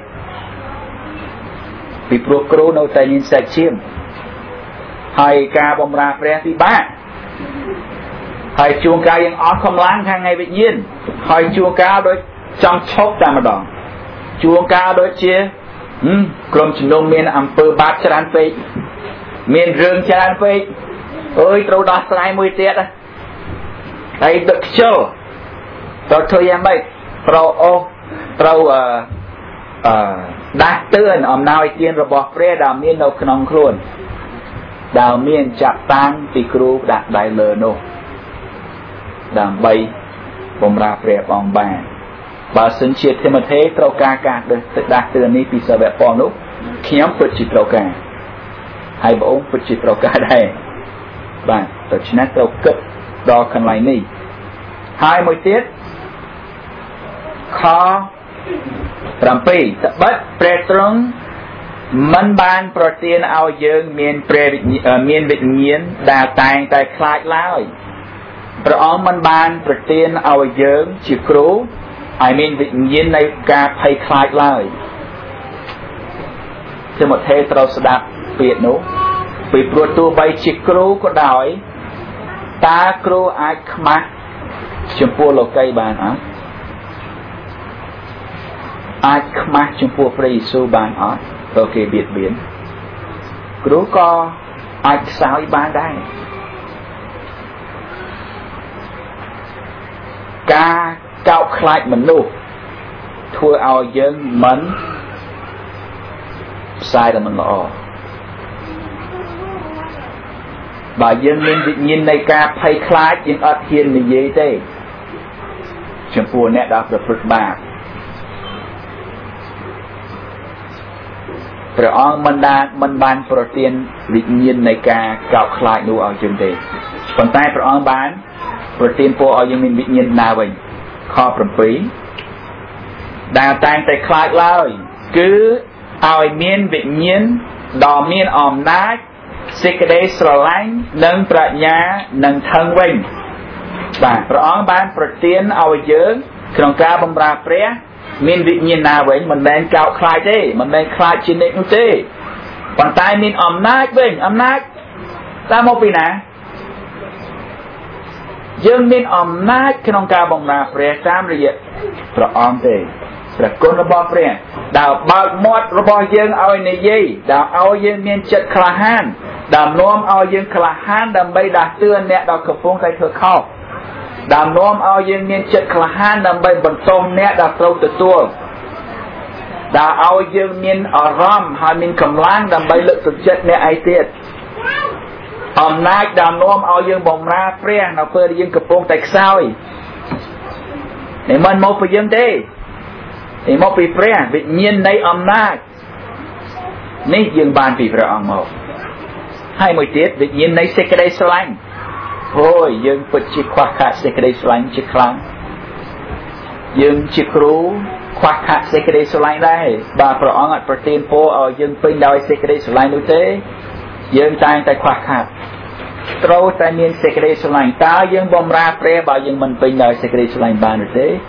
ពីព្រោះគ្រូនៅតែមានសាច់ឈាមហើយការបម្រើព្រះពិបាកហើយជួនកាលយើងអស់កម្លាំងខាងថ្ងៃវិញ្ញាណហើយជួនកាលដូចចង់ឈប់តែម្ដងជួនកាលដូចជាក្រុមជំនុំមានអំពើបាបច្រើនពេកមានរឿងច្រើនពេកអើយត្រូវដោះស្រាយមួយទៀតហើយដឹកខ្ជិលត្រូវធ្វើយ៉ាងម៉េចត្រូវអូសត្រូវអឺអឺដាស់តឿនអំណោយទានរបស់ព្រះដែលមាននៅក្នុងខ្លួនដែលមានចាក់តាំងពីគ្រូដាក់ដៃលើនោះដើម្បីបម្រើព្រះអង្គបានបើសិនជាទីម៉ូថេត្រូវការការដាស់តឿននេះពីសាវកប៉ុលនោះខ្ញុំពិតជាត្រូវការហើយបងអូនពិតជាត្រូវការដែរបាទដូច្នេះត្រូវគិតដល់កន្លែងនេះហើយមួយទៀតខ From P, but Pretrong Man ban protein ao dương miền pre miền Việt miền đào tàng tại khai lái. Rồi man ban protein ao dương chỉ cú, I mean Việt miền này cả phải khai lái. Thì một thế trâu sẽ đáp Việt nô, vì protein bay chỉ cú có đói, ta cú ai khmah, chấm pua lô cây bàn á, ai khmah chấm pua Presu bàn á. Ok biệt biến Cú có ai sao bán đây Ca cao khai mình nụ Thua ao dân mấn Sai là mình lọ Bà dân lên vị nhìn này ca phải khai nhưng ớt hiền là dễ thế Chẳng phù nét đọc được phật bạc Rồi ông mình đã mình ban protein vị nhiên này cả cạo khai nụ ở trường tế. Còn tay rồi ông bán protein po ở dân mình vị nhiên nào vậy? Kho phẩm phí. Đào tay tay khai lời. Cứ ở miền vị nhiên đò miền ổm nát. Sẽ cái đấy sổ lánh nâng bạc nhá nâng thân vinh. Và rồi ông bán protein ở dưỡng trong ca bông ra pré. Miền vị nhiên nào vậy mình đang cạo khai thế mình đang khai trên nệm thế còn tay miền ẩm nát vậy ẩm nát ta một vì nè dương miền ẩm nát khi nông ca bồng là phê tam rồi vậy rồi ẩm thế rồi con nó bỏ phê đào bạc mót rồi bỏ dương ôi này gì đào ôi dương miền chất khla han đào nôm ôi dương khla han đầm bay đạt tương nè đào khẩu phong tay thừa khóc đàm nôm ao dương miền chất khla han đầm bay bẩn tôm nè đào trâu từ tua đào ao dương miền ở ram hai miền cầm lang đầm bay lực thực chất nè ai tiệt ẩm nát đàm nôm ao dương bồng ra phê nào phơi dương cặp bông tại sao để mình một phải dương thế để một phải phê vị nhiên này ẩm nát ní dương bàn vì phê ẩm một hai mươi tiết vị nhiên này sẽ cái đây sao anh thôi dương phật chỉ khoa khát sẽ cái đây sao anh chỉ kháng dương chỉ cú khoa khát sẽ cái đây sao anh đây bà phở ong ở protein po ở dương pin đòi sẽ cái đây sao anh đối thế dương tay tay khoa khát trâu tay miên sẽ cái đây sao anh ta dương bom ra pre bà dương mình pin đòi sẽ cái đây sao anh bàn đối thế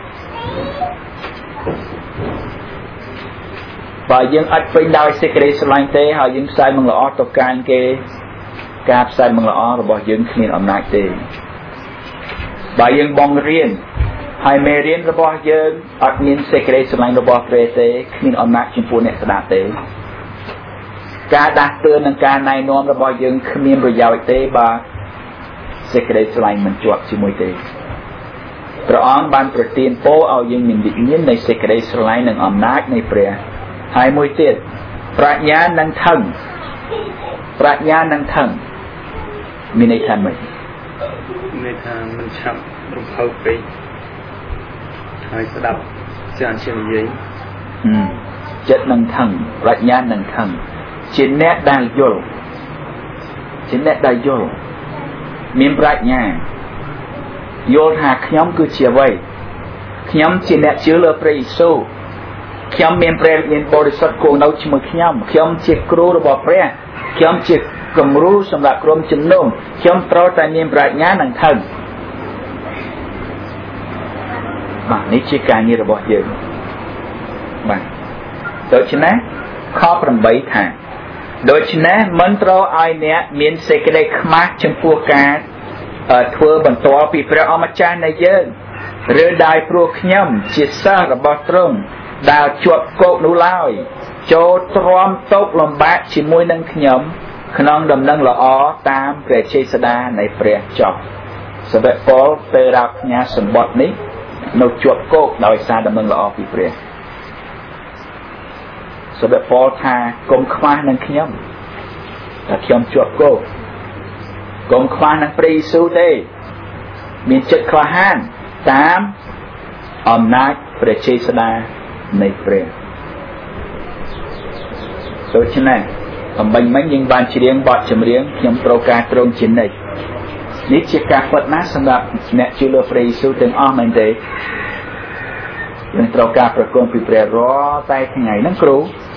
bà dương ắt pin đòi sẽ cái đây sao anh thế họ dương sai mong là auto can kê cáp sai mong là ở bỏ dương khi ở nãy thế bà dương bong riêng hai mẹ riêng rồi bỏ dương ắt miên sẽ cái đây sao anh rồi bỏ pre thế khi ở nãy chim phu nè đã thế ca đạt tương năng ca này nôm rồi bỏ dương khi miên rồi giàu thế bà sẽ cái đây sao anh mình chuột chỉ môi thế rồi ông ban protein po ao dương mình bị nhiên này sẽ cái đây sao anh năng ở nãy này pre hai môi tiếtប្រាជ្ញានិងថឹងប្រាជ្ញានិងថឹងមានន័យថាម៉េចមានថាមិនឆាប់រំភើបពេកហើយស្ដាប់ច្រើនជាងនិយាយចិត្តនិងថឹងប្រាជ្ញានិងថឹងជាអ្នកដែលយល់ជាអ្នកដែលយល់មានប្រាជ្ញាយល់ថាខ្ញុំគឺជាអ្វីខ្ញុំជាអ្នកជឿលើព្រះយេស៊ូវខ្ញុំមានព្រះមានបរិសុទ្ធគង់នៅជាមួយខ្ញុំខ្ញុំជាគ្រូរបស់ព្រះខ្ញុំជាគំរូសម្រាប់ក្រុមជំនុំខ្ញុំត្រូវតែមានប្រាជ្ញានិងថឹងបាទនេះជាការងាររបស់យើងបាទដូច្នេះខប្រាំបីថាដូច្នេះមិនត្រូវឲ្យអ្នកមានសេចក្តីខ្មាស់ចំពោះការធ្វើបន្តពីព្រះអម្ចាស់នៃយើងឬដោយព្រោះខ្ញុំជាសិស្សរបស់ទ្រង់ដែលជាប់គោកនោះឡើយចូលទ្រាំតោកលំបាកជាមួយនឹងខ្ញុំក្នុងដំណឹងល្អតាមព្រះចេស្តានៃព្រះចោះសវៈពលទៅរាប់ផ្ញើសម្បត្តិនេះនៅជាប់គោកដោយសារដំណឹងល្អពីព្រះសវៈពលថាកុំខ្វះនឹងខ្ញុំតែខ្ញុំជាប់គោកកុំខ្វះនឹងព្រះយេស៊ូវទេមានចិត្តក្លាហានតាមអំណាចព្រះចេស្តានៃព្រះដូច្នេះអំបញ្ញមិញយើងបានច្រៀងបទចម្រៀងខ្ញុំត្រូវការទ្រង់ជានិច្ចនេះជាការពិតណាស់សម្រាប់អ្នកជឿលើព្រះយេស៊ូវទាំងអស់មែនទេយើងត្រូវការប្រគំពីព្រះរាល់តែថ្ងៃហ្នឹងគ្រូ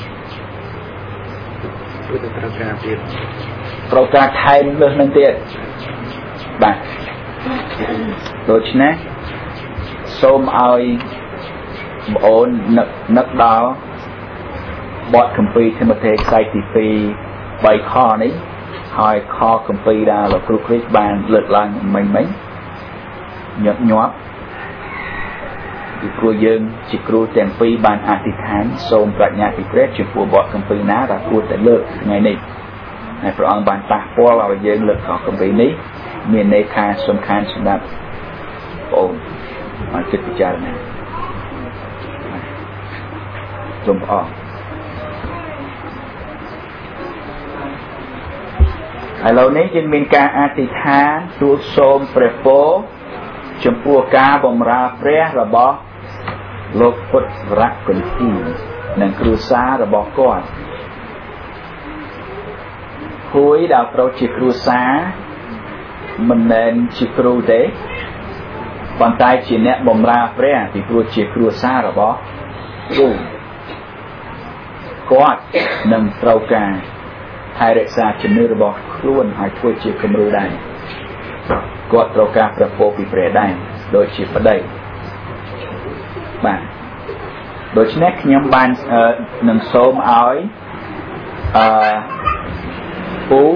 គឺត្រូវការទៀតត្រូវការថែមលើសនឹងទៀតបាទដូច្នេះសូមឲ្យបងអូននឹកនឹកដល់បទគម្ពីរធីម៉ូថេខ្សែទីពីរ បីខនេះហើយខគម្ពីរដែលលោកគ្រូគ្រីស្ទបានលើកឡើងមិញមិញញឹកញាប់ពីព្រោះយើងជាគ្រូទាំងពីរបានអធិដ្ឋានសូមប្រាជ្ញាពីព្រះចំពោះបទគម្ពីរណាដែលគួរតែលើកថ្ងៃនេះហើយព្រះអង្គបានប៉ះពាល់ឲ្យយើងលើកខគម្ពីរនេះមានន័យថាសំខាន់សម្រាប់បងអូនឲ្យគិតពិចារណាសូមអរឥឡូវនេះយើងមានការអធិដ្ឋានទូលសូមព្រះពរចំពោះការបម្រើព្រះរបស់លោកពុទ្ធវរៈគន្ធីនិងគ្រួសាររបស់គាត់គួយដែលត្រូវជាគ្រួសារមិនមែនជាគ្រូទេប៉ុន្តែជាអ្នកបម្រើព្រះពីព្រោះជាគ្រួសាររបស់គ្រូគាត់នឹងត្រូវការថែរក្សាជំនឿរបស់ខ្លួនឲ្យធ្វើជាគំរូដែរគាត់ត្រូវការប្រពោពីព្រះដែរដូចជាប្តីបាទដូច្នេះខ្ញុំបាននឹងសូមឲ្យអឺពូ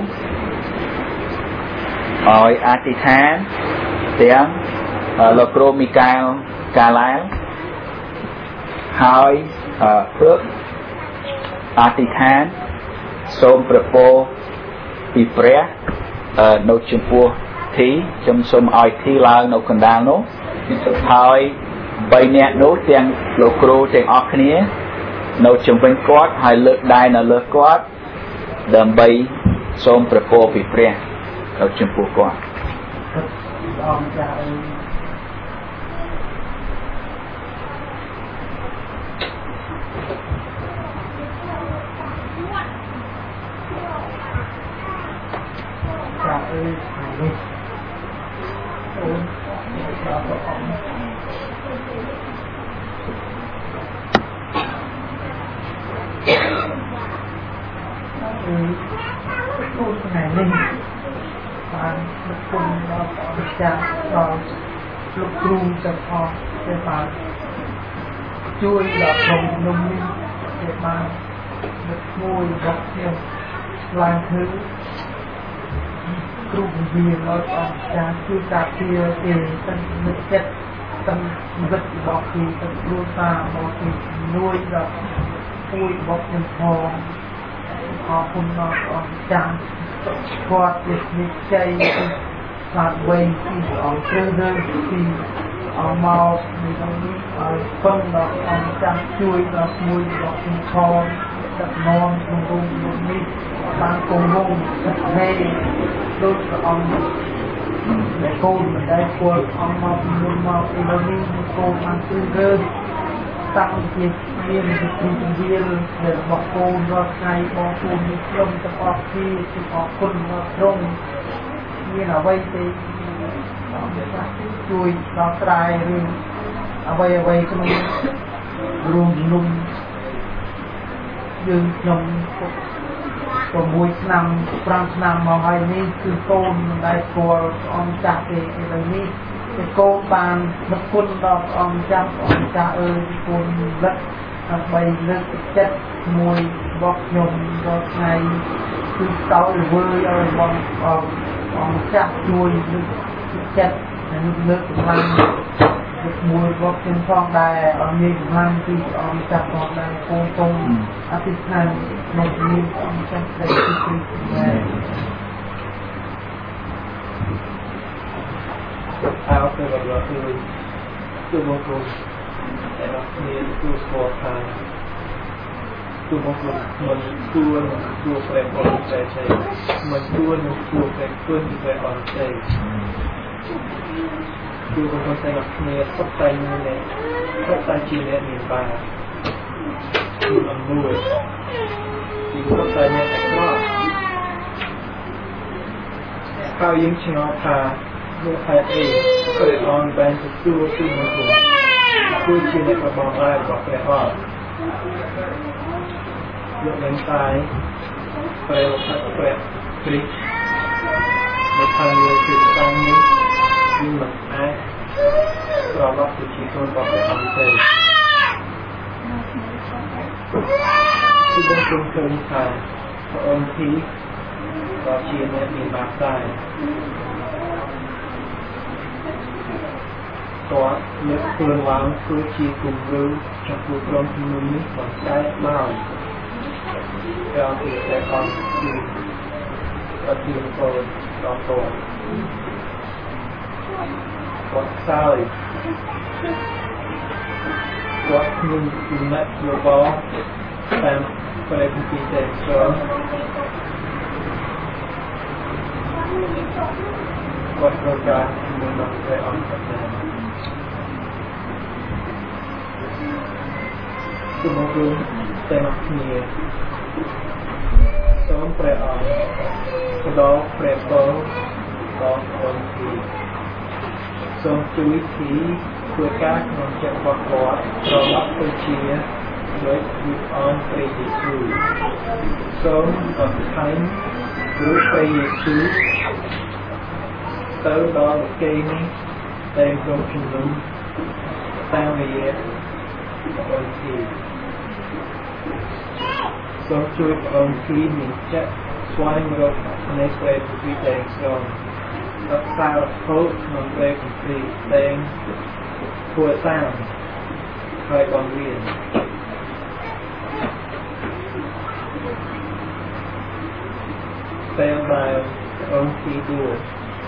ឲ្យអធិដ្ឋានទាំងលោកគ្រូមីកាលកាឡាលហើយព្រឹកអធិដ្ឋានសូមប្រពោពីព្រះនៅចំពោះធីខ្ញុំសូមឲ្យធីឡើងនៅកណ្ដាលនោះហើយបីនាក់នោះទាំងលោកគ្រូទាំងអស់គ្នានៅជំវិញគាត់ហើយលើកដៃនៅលើគាត់ដើម្បីសូមប្រពោពីព្រះនៅចំពោះគាត់អង្គចា៎អើយនេះអូនបាទបងអឺអូនថ្ងៃនេះបានលោកគុណដល់ព្រះចាស់ដល់លោកគ្រូទាំងអស់ដែលបានជួយដល់ក្រុមខ្ញុំនេះដែលបានដឹកមួយរបស់ខ្ញុំឡើងធ្វើគ្រូវិញ្ញាណឲ្យអង្គការជួយការពារគេទាំងមិត្តចិត្តទាំងមិត្តរបស់គេទាំងគ្រួសាររបស់គេនួយដល់ជួយរបស់ខ្ញុំផងអរគុណដល់អង្គការគាត់ជានិច្ច័យសាទវៃពីអង្គជ្រើសរើសពីអង្គមកនៅក្នុងនេះឲ្យប៉ុនដល់អង្គការជួយដល់មួយរបស់ខ្ញុំផងដឹកនាំក្នុងរូបនេះបានគង់វង្សសិទ្ធិដូចព្រះអង្គដែលកូនមិនដែលគួរអង្គមកពីមុនមកឥឡូវនេះកូនបានជ្រើសរើសតាំងពីមានវិធីជំនាញដែលរបស់កូនរាល់ថ្ងៃបងប្អូននេះខ្ញុំទាំងអស់គ្នាសូមអរគុណដល់ទ្រង់មានអ្វីទេជួយដល់ស្រាយរឿងអ្វីអ្វីក្នុងរួមជំនុំយើងខ្ញុំ6ឆ្នាំ5ឆ្នាំមកហើយនេះគឺកូនមិនដែលស្គាល់អង្គចាស់ទេឥឡូវនេះគឺកូនបាននឹកគុណដល់អង្គចាស់អង្គចាស់អើយកូនលឹកដើម្បីលើកទឹកចិត្តមួយរបស់ខ្ញុំដល់ថ្ងៃគឺតោយវើយឲ្យបងអង្គចាស់ជួយលើកទឹកចិត្តនិងលើកកម្លាំងមួយរបស់ខ្ញុំផងដែរអរមានកម្លាំងពីអង្គចាស់ផងដែរគង់គង់អធិដ្ឋានមកមានអង្គចាស់ដែលជួយដែរអរគុណដល់លោកគឺមកគង់តែដល់គ្នាគឺស្គាល់ថាគឺមកគង់មិនគួរគួរព្រះបរមចេតេមិនគួរនឹងគួរព្រះគុណព្រះអរចេតគឺបងប្អូនទាំងអស់គ្នាសុខតែមានតែសុខតែជាអ្នកមានបាបគឺអំមួយគឺសុខតែមានតែក្រក់ហើយយើងឆ្ងល់ថាលោកហេតុអីព្រះអង្គបានទទួលគឺមកគុំคุยชีวิตกับบอกอะไรบอกแกออกยกเล่นตายเปลวพัดเปลวคลิกในทางเรือคือตรงนี้ยิ่งมันไอ้เราล็อกสุชีตัวบอกแกออกเลยที่บนกรุงเทพค่ะพระองค์ที่เราเชียร์เนี่ยมีมาได้ตัวเนื้อเปลืองวางคือชีกลุ่มรู้จะพูดตรงที่มือนี้ก่อนได้เล่าเราเปลี่ยนใจก่อนคือเราเปลี่ยนตัวเราตัววัดเศร้าวัดนุ่งนุ่งนัดโยบอแต่ไปเป็นปีเต็มซ้อนวัดโอกาสมันนำไปอ่อนกับแรงคือมองดูแต่มักมีซ้อมเปรอ่อนกระดองเปรโตกองคนทีซ้อมจุวิธีเพื่อการนำจักรวาลเราลับไปเชียร์โดยวิออนเปรยิสูซ้อมก่อนทันรู้เปรยิสูเติร์ดอลเกนี่เต็มตรงชุมนุมตั้งเรียนองทีทรงช่วยองทีมีจะสวายมรดในเปรตวิเตงทรงรักษาโทษนำเปรตวิเตงทั่วสร้างใครก่อนเรียนเต็มใบองทีด้วย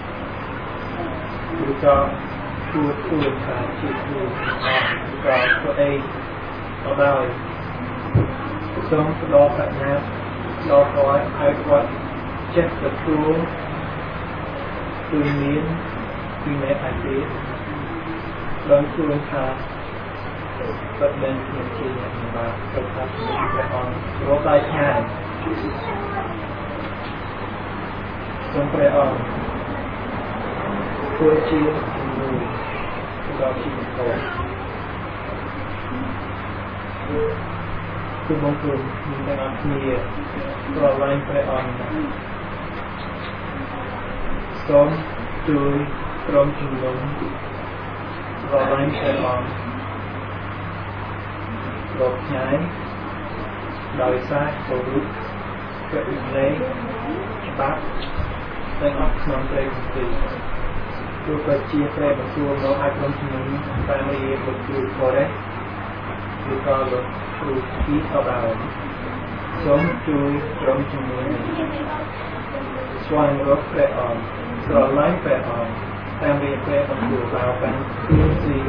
ดูจอพูดพูดขาชีพูดดูจอตัวเองเอาได้ทรงรอสัญญารอคอยไอ้วัดเช็ดประตูตัวนี้ที่ในอาทิตย์ลองช่วยขาตัดเล่นเงินที่เนี่ยมาประทับไปออนรถได้แค่ทรงไปออนตัวชีวิตดูเราชีวิตโตคือมงคลมีแต่อาเมียเราไล่ไปอ่อนซ้อมจุยกรมจุนลงเราไล่ไปอ่อนรบย้ายโดยสายโบรุษกระอุ่นเล่ปักได้ออกนอนเปรย์ตีตัวกระเจี๊ยบเปรย์บรรทุกเราอาจลงทุนไปไม่เยอะบรรทุกพอได้ดูก็ลดดูที่เอาดาวสมจุยตรงจุดนี้สวายรถเปรย์อ่อนตรอไล่เปรย์อ่อนแต่เรียนเปรย์บรรทุกเราเป็นพื้นที่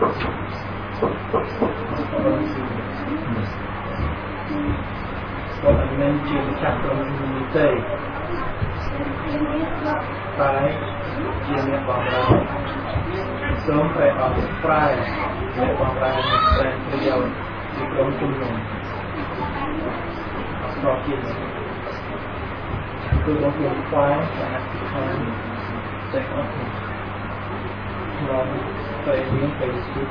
ก็อันนั้นจีนจับตรงนี้เต้ไปจีนเนี่ยบอกเราสมไปออกปลายเนี่ยบอกเราเป็นประโยชน์ที่กรมจุนนุนรอกินคือบางคนปลายแต่นักทานใจอ่อนลองไปเลี้ยงไปซื้อ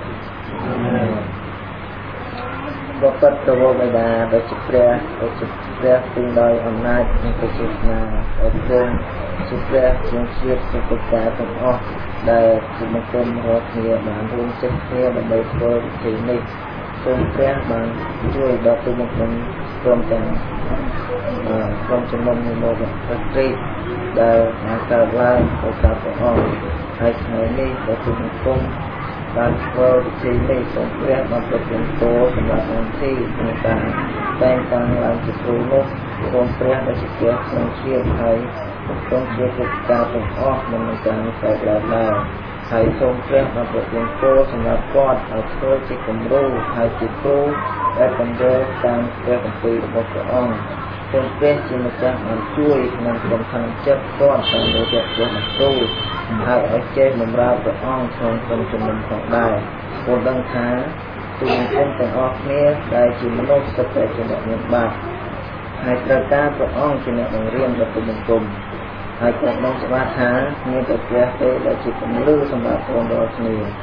บอกตัดตัวไปดาโดยสุเปรียโดยสุเปรียตึงโดยอำนาจในประชาชนอบรมสุเปรียเชียงเชียบสุขการทั้งออกได้สุมกรมรถเนียบางรุ่งเช็คเนียบางใบโพธิ์สีนิสุเปรียบางช่วยดอกสุมกรมรวมกันรวมจำนวนในโลกประเทศได้หาการไล่โอกาสทั้งออกให้ใช้นี้ดอกสุมกรมการโพธิ์สีนิสงเปรียบมาเป็นตัวสำหรับองค์ที่ในการแต่งตั้งหลังจากรู้นกสงเปรียบได้เสียสงเชียบไทยต้องเชื่อผู้การส่งออกมันในการใส่แล้วแล้วไทยทรงเปรียบมาเป็นตัวสำหรับก้อนเอาเพื่อจิตกำรูไทยจิตรู้และกำเริบการเปรียบเป็นปีของพระองค์ทรงเปรียบจิตมาจากมันช่วยนำกำลังเจ็บก้อนการโดยเจ็บตัวมันรู้ไทยไอ้เจ้ามันราพระองค์ทรงเป็นจำนวนของได้คนดังท้าตัวเป็นแต่ออกเนี้ยได้จิตมโนสเปรย์จนเงินบาทให้ประกาศพระองค์จิตในเรื่องแบบเป็นกลมให้จากน้องสวัสดิ์หาเมื่อแต่เจ้าเตะได้จิตเป็นลื้อสำหรับองค์ดอกนี้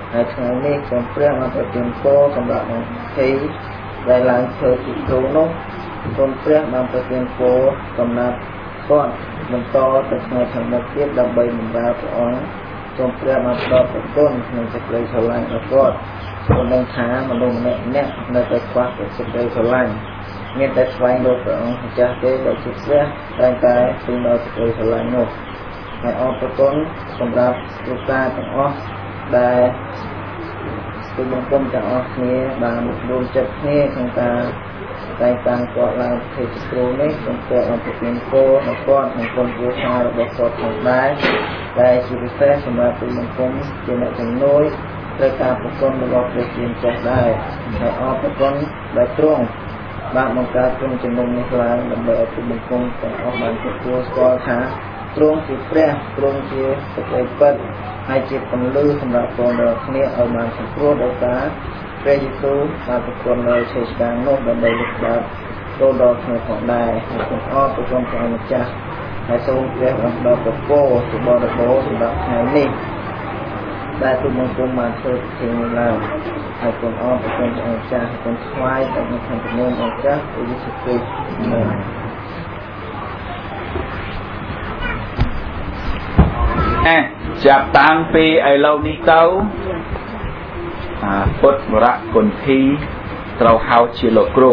ហើយថ្ងៃនេះសូមព្រះអរគុណពរសម្រាប់អង្គភ័យដែលឡើងធ្វើជាគ្រូនោះសូមព្រះបានប្រទានពរកំណត់គាត់បន្តទៅថ្ងៃខាងមុខទៀតដើម្បីបម្រើព្រះអង្គសូមព្រះបានផ្ដល់ប្រគុណក្នុងសេចក្តីស្រឡាញ់ដល់គាត់សូមនឹងថាមនុស្សម្នាក់ម្នាក់នៅតែខ្វះសេចក្តីស្រឡាញ់មានតែស្វែងរកព្រះអង្គម្ចាស់ទេដែលជាព្រះតែតែទូលដល់សេចក្តីស្រឡាញ់នោះហើយអរគុណសម្រាប់គ្រូសាទាំងអស់ដែលទូលបង្គំទាំងអស់គ្នាបានរួមចិត្តគ្នាក្នុងការតែតាំងគាត់ឡើងធ្វើជាគ្រូនេះសូមព្រះអង្គប្រទានពរដល់គាត់និងគុណគ្រួសាររបស់គាត់ផងដែរដែលជាពិសេសសម្រាប់ទូលបង្គំជាអ្នកជំនួយត្រូវការប្រគុណរបស់ព្រះជាម្ចាស់ដែរហើយអរគុណដែលទ្រង់បានបង្កើតក្រុមជំនុំនេះឡើងដើម្បីឲ្យទូលបង្គំទាំងអស់បានទទួលស្គាល់ថាទ្រង់ជាព្រះទ្រង់ជាសេចក្តីពិតហើយជាពន្លឺសម្រាប់បងប្អូនគ្នាឲ្យបានសង្គ្រោះដោយសារព្រះយេស៊ូវបានប្រទាននូវសេចក្តីនោះដើម្បីលើកឡើងចូលដល់គ្នាផងដែរហើយសូមអរគុណព្រះម្ចាស់ហើយសូមព្រះបានផ្ដល់ពរសុបរៈសម្រាប់ថ្ងៃនេះដែលទូលបង្គំបានធ្វើពិធីនេះឡើងហើយសូមអរគុណព្រះម្ចាស់សូមថ្វាយទៅក្នុងព្រះនាមព្រះម្ចាស់ព្រះយេស៊ូវគ្រីស្ទអាមែនចាប់តាំងពីឥឡូវនេះទៅពុទ្ធវរៈគុន្ធីត្រូវហៅជាលោកគ្រូ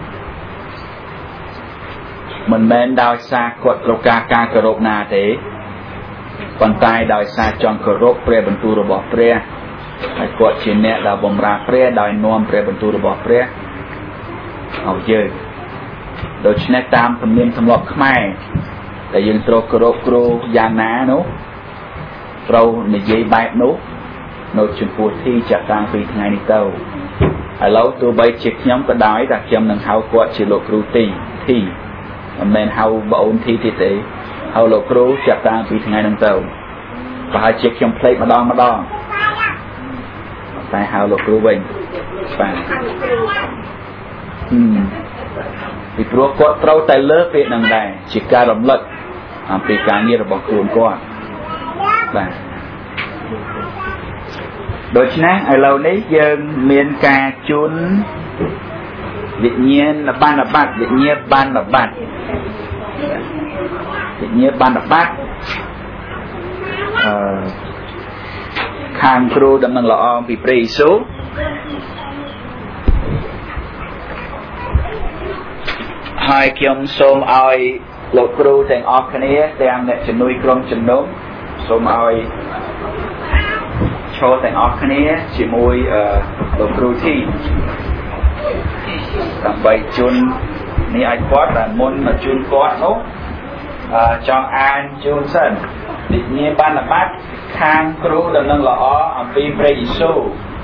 មិនមែនដោយសារគាត់ត្រូវការការគោរពណាទេប៉ុន្តែដោយសារចង់គោរពព្រះបន្ទូលរបស់ព្រះហើយគាត់ជាអ្នកដែលបម្រើព្រះដោយនាំព្រះបន្ទូលរបស់ព្រះឲ្យយើងដូច្នេះតាមទំនៀមទម្លាប់ខ្មែរតែយើងត្រូវគោរពគ្រូយ៉ាងណានោះត្រូវនិយាយបែបនោះនៅចំពោះទីចាក់តាំងពីថ្ងៃនេះទៅឥឡូវទោះបីជាខ្ញុំក៏ដោយតែខ្ញុំនឹងហៅគាត់ជាលោកគ្រូទីទីមិនមែនហៅបងអូនទីទៀតទេហៅលោកគ្រូចាក់តាំងពីថ្ងៃហ្នឹងទៅប្រហែលជាខ្ញុំភ្លេចម្ដងម្ដងតែហៅលោកគ្រូវិញបាទពីព្រោះគាត់ត្រូវតែលើកពាក្យហ្នឹងដែរជាការរំលឹកអំពីការងាររបស់ខ្លួនគាត់បាទដូច្នេះឥឡូវនេះយើងមានការជូនវិញ្ញាណបណ្ឌបត្តិវិញ្ញាណបណ្ឌបត្តិវិញ្ញាណបណ្ឌបត្តិអឺខាងគ្រូដំណឹងល្អពីព្រះយេស៊ូវហើយខ្ញុំសូមឲ្យលោកគ្រូទាំងអស់គ្នាទាំងអ្នកជំនួយក្រុមជំនុំសូមឲ្យចូលទាំងអស់គ្នាជាមួយលោកគ្រូទីដើម្បីជូននេះឲ្យគាត់តែមុនមកជូនគាត់នោះចង់អានជូនសិនវិញ្ញាណបណ្ឌបត្តិខាងគ្រូដំណឹងល្អអំពីព្រះយេស៊ូវ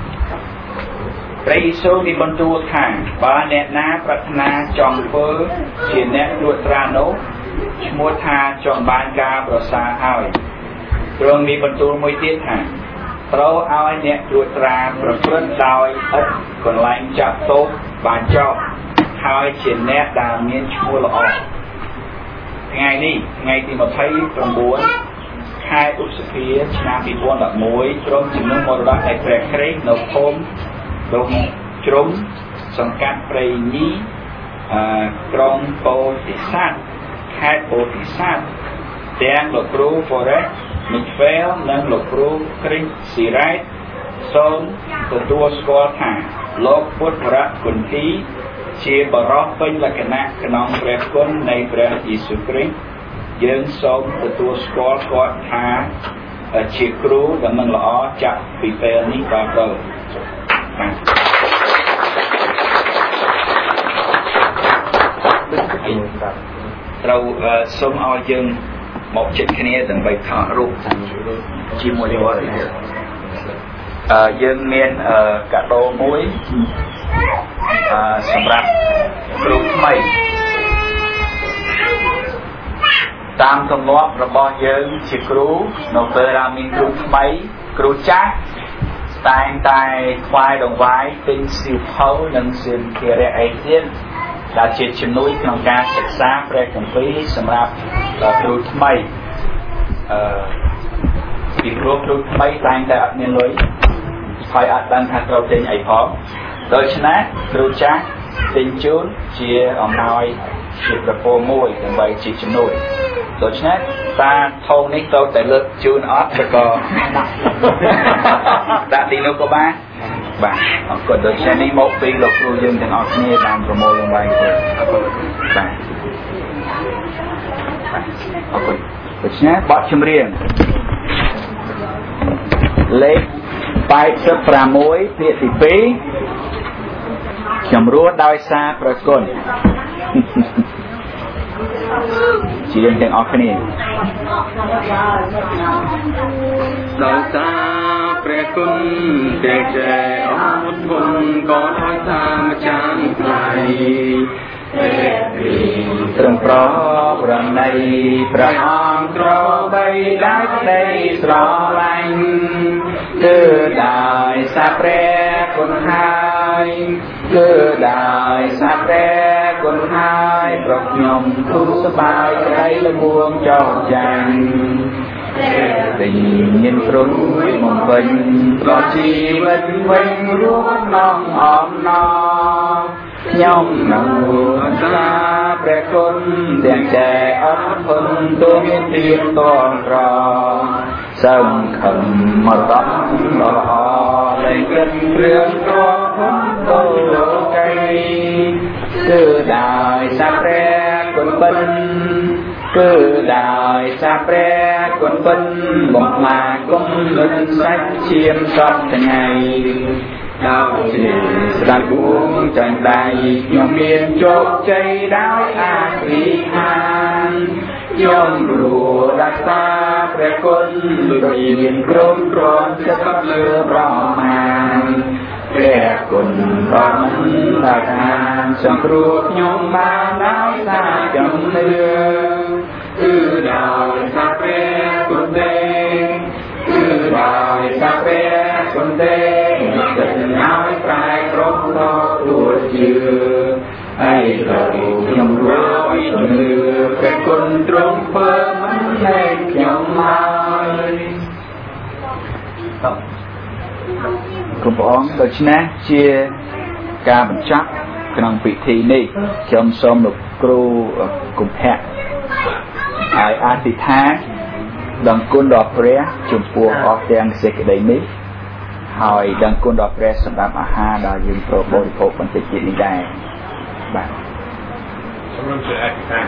ព្រះយេស៊ូវមានបន្ទូលថាបើអ្នកណាប្រាថ្នាចង់ធ្វើជាអ្នកត្រួតត្រានោះឈ្មោះថាចង់បានការប្រសើរហើយទ្រង់មានបន្ទូលមួយទៀតថាត្រូវឲ្យអ្នកត្រួតត្រាប្រព្រឹត្តដោយឥតកន្លែងចាត់ទោសបានចោលហើយជាអ្នកដែលមានឈ្មោះល្អថ្ងៃនេះថ្ងៃទីម្ភៃប្រាំខែឧសភាឆ្នាំពីរពាន់ដប់មួយក្រុមជំនុំមរតកឯព្រះគ្រីស្ទនៅភូមិដុំជ្រុំសង្កាត់ព្រៃញីអឺក្រុងពោធិសត្វខេត្តពោធិសត្វទាំងលោកគ្រូ Forest Mitchell និងលោកគ្រូ Chris Sirait សូមទទួលស្គាល់ថាលោកពុទ្ធវរៈគុន្ធីជាបរិសុទ្ធពេញលក្ខណៈក្នុងព្រះគុណនៃព្រះយេស៊ូវគ្រីស្ទយើងសូមទទួលស្គាល់គាត់ថាជាគ្រូដំណឹងល្អចាក់ពីពេលនេះតទៅត្រូវសូមឲ្យយើងមកចិត្តគ្នាដើម្បីថតរូបជាមួយគាត់អឺយើងមានកាដូមួយអឺសម្រាប់គ្រូថ្មីតាមទម្លាប់របស់យើងជាគ្រូនៅពេលដែលមានគ្រូថ្មីគ្រូចាស់តែងតែថ្វាយដង្វាយទិញសៀវភៅនិងសម្ភារៈអីទៀតដែលជាជំនួយក្នុងការសិក្សាព្រះគម្ពីរសម្រាប់គ្រូថ្មីអឺពីព្រោះគ្រូថ្មីតែងតែអត់មានលុយហើយអត់ដឹងថាត្រូវទិញអីផងដូច្នេះគ្រូចាស់ទិញជូនជាអំណោយជាប្រពោមួយដើម្បីជាជំនួយដូច្នេះតាធំនេះត្រូវតែលើកជូនអត់ឬក៏ដាក់ទីនោះក៏បានបាទអរគុណដូច្នេះនេះមកពីលោកគ្រូយើងទាំងអស់គ្នាបានប្រមូលឡើងវិញអរគុណបាទអរគុណដូច្នេះបទចម្រៀងលេខ八十六ភាគទីពីរខ្ញុំរួចដោយសារប្រគុណជាយើងទាំងអស់គ្នាដោយសារព្រះគុណទាំងចេះអត់គុណក៏ដោយសារម្ចាស់ថ្លៃត្រឹមប្រប្រណីព្រះអង្គក្របីដោយក្តីស្រឡាញ់គឺដោយសារព្រះគុណហើយគឺដោយសារព្រះគុណហើយប្រខ្ញុំទូលសប្បាយក្តីល្ងងចោលចាញ់តែញញព្រំមកវិញក៏ជីវិតវិញរស់នំអំណរខ្ញុំនឹងអស្ចារ្យព្រះគុណទាំងចែកអត់ធន់ទូមានទៀនតងក្រសង្ឃឹមមកដល់ល្អលែងគិតគ្រឿងទ្រព្យធនទៅលោកីគឺដោយសារព្រះគុណបិណ្ឌគឺដោយសារព្រះគុណបិណ្ឌបំផ្លាញគុំលិនសាច់ឈាមសពថ្ងៃដោយជាស្ដេចបួងចាញ់ដៃខ្ញុំមានជោគជ័យដោយអធិដ្ឋានខ្ញុំព្រោះរក្សាព្រះគុណដូចមានព្រមព្រមចិត្តលើប្រមាណព្រះគុណក៏មិនថាខានសង្គ្រោះខ្ញុំបានដោយសារជំនឿគឺដោយសារព្រះគុណទេគឺដោយសារព្រះគុណទេចិត្តឲ្យប្រែគ្រប់ដល់ទួជឿហើយត្រូវខ្ញុំរួចជំនឿព្រះគុណទ្រង់ធ្វើមិនលែងខ្ញុំហើយគ្រប់ព្រះអង្គដូច្នេះជាការបញ្ចប់ក្នុងពិធីនេះខ្ញុំសូមលោកគ្រូកុម្ភៈឲ្យអធិដ្ឋានដឹងគុណដល់ព្រះចំពោះអស់ទាំងសេចក្តីនេះហើយដឹងគុណដល់ព្រះសម្រាប់អាហារដែលយើងប្របរិភោគបន្តិចទៀតនេះដែរបាទសូមជួយអធិដ្ឋាន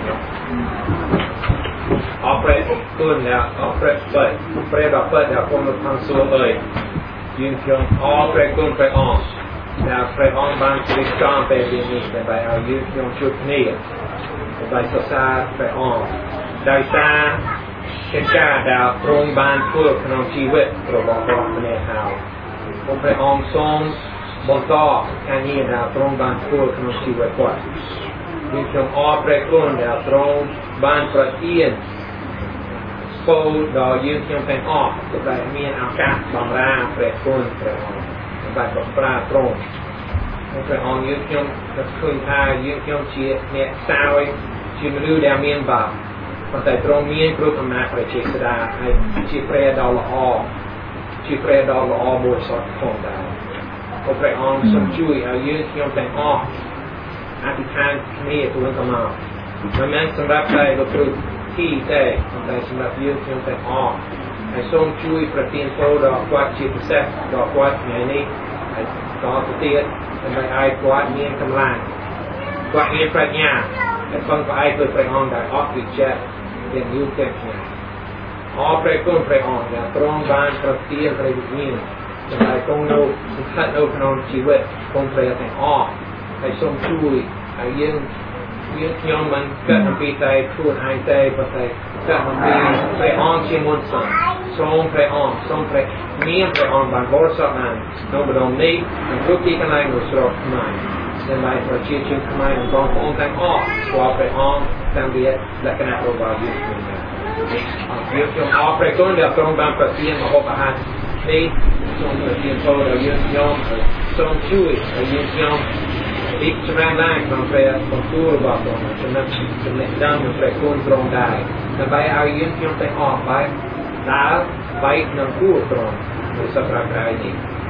អរព្រះគុណអ្នកអរព្រះបើព្រះដល់បើដល់គុណខាងសួគ៌អើយយើងខ្ញុំអរព្រះគុណព្រះអង្គដែលព្រះអង្គបានជ្រាបចំពេលនេះដើម្បីឲ្យយើងខ្ញុំជួបគ្នាដើម្បីសរសើរព្រះអង្គដោយសារកិច្ចការដែលទ្រង់បានធ្វើក្នុងជីវិតរបស់ព្រះម្នាក់ហើយព្រះអង្គសូមបន្តការងារដែលទ្រង់បានធ្វើក្នុងជីវិតគាត់យើងខ្ញុំអរព្រះគុណដែលទ្រង់បានប្រទានពោលដល់យើងខ្ញុំទាំងអស់ដែលមានឱកាសបម្រើព្រះគុណព្រះអង្គបានបម្រើទ្រង់ព្រះអង្គយើងខ្ញុំឃើញថាយើងខ្ញុំជាអ្នកសោយជាមនុស្សដែលមានបាបប៉ុន្តែទ្រង់មានគ្រប់អំណាចព្រះចេស្តាហើយជាព្រះដ៏ល្អជាព្រះដ៏ល្អមួយសតផងដែរព្រះអង្គសូមជួយឲ្យយើងខ្ញុំទាំងអស់អធិដ្ឋានគ្នាទៅវិញទៅមកមិនមែនសម្រាប់តែលោកគ្រូទីទេប៉ុន្តែសម្រាប់យើងខ្ញុំទាំងអស់ហើយសូមជួយប្រទានពរដល់គាត់ជាពិសេសដល់គាត់ថ្ងៃនេះហើយតទៅទៀតដើម្បីឲ្យគាត់មានកម្លាំងគាត់មានប្រាជ្ញាហើយពឹងផ្អែកលើព្រះអង្គដែលអត់វិចិត្រទាំងយូរទាំងឆ្នាំអរព្រះគុណព្រះអង្គដែលទ្រង់បានប្រទានព្រះវិញ្ញាណដើម្បីគង់នៅស្ថិតនៅក្នុងជីវិតគង់ព្រះទាំងអស់ហើយសូមជួយឲ្យយើងយើងខ្ញុំមិនគិតអំពីតែខ្លួនឯងទេប៉ុន្តែគិតអំពីព្រះអង្គជាមុនសិនសូមព្រះអង្គសូមព្រះមានព្រះអង្គបានបរិសុទ្ធណាស់ក្នុងបដងនេះនិងគ្រប់ទីកន្លែងក្នុងស្រុកខ្មែរដើម្បីប្រជាជនខ្មែរនិងបងប្អូនទាំងអស់ស្គាល់ព្រះអង្គតាមរយៈលក្ខណៈរបស់យើងខ្ញុំយើងខ្ញុំអរព្រះគុណដែលទ្រង់បានប្រទានម្ហូបអាហារនេះសូមប្រទានពរដល់យើងខ្ញុំសូមជួយឲ្យយើងខ្ញុំពីចម្រើនឡើងក្នុងព្រះបន្ទូលរបស់ព្រះចំណុចចំណេះដឹងនៃព្រះគុណទ្រង់ដែរដើម្បីឲ្យយើងខ្ញុំទាំងអស់បែបដើរបែកនឹងគួរទ្រង់នៅសប្តាហ៍ក្រោយនេះ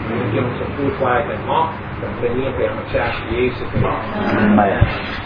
ខ្ញុំសូមទូថ្វាយទាំងអស់ដើម្បីមានព្រះម្ចាស់យេស៊ូវគ្រីស្ទ Amen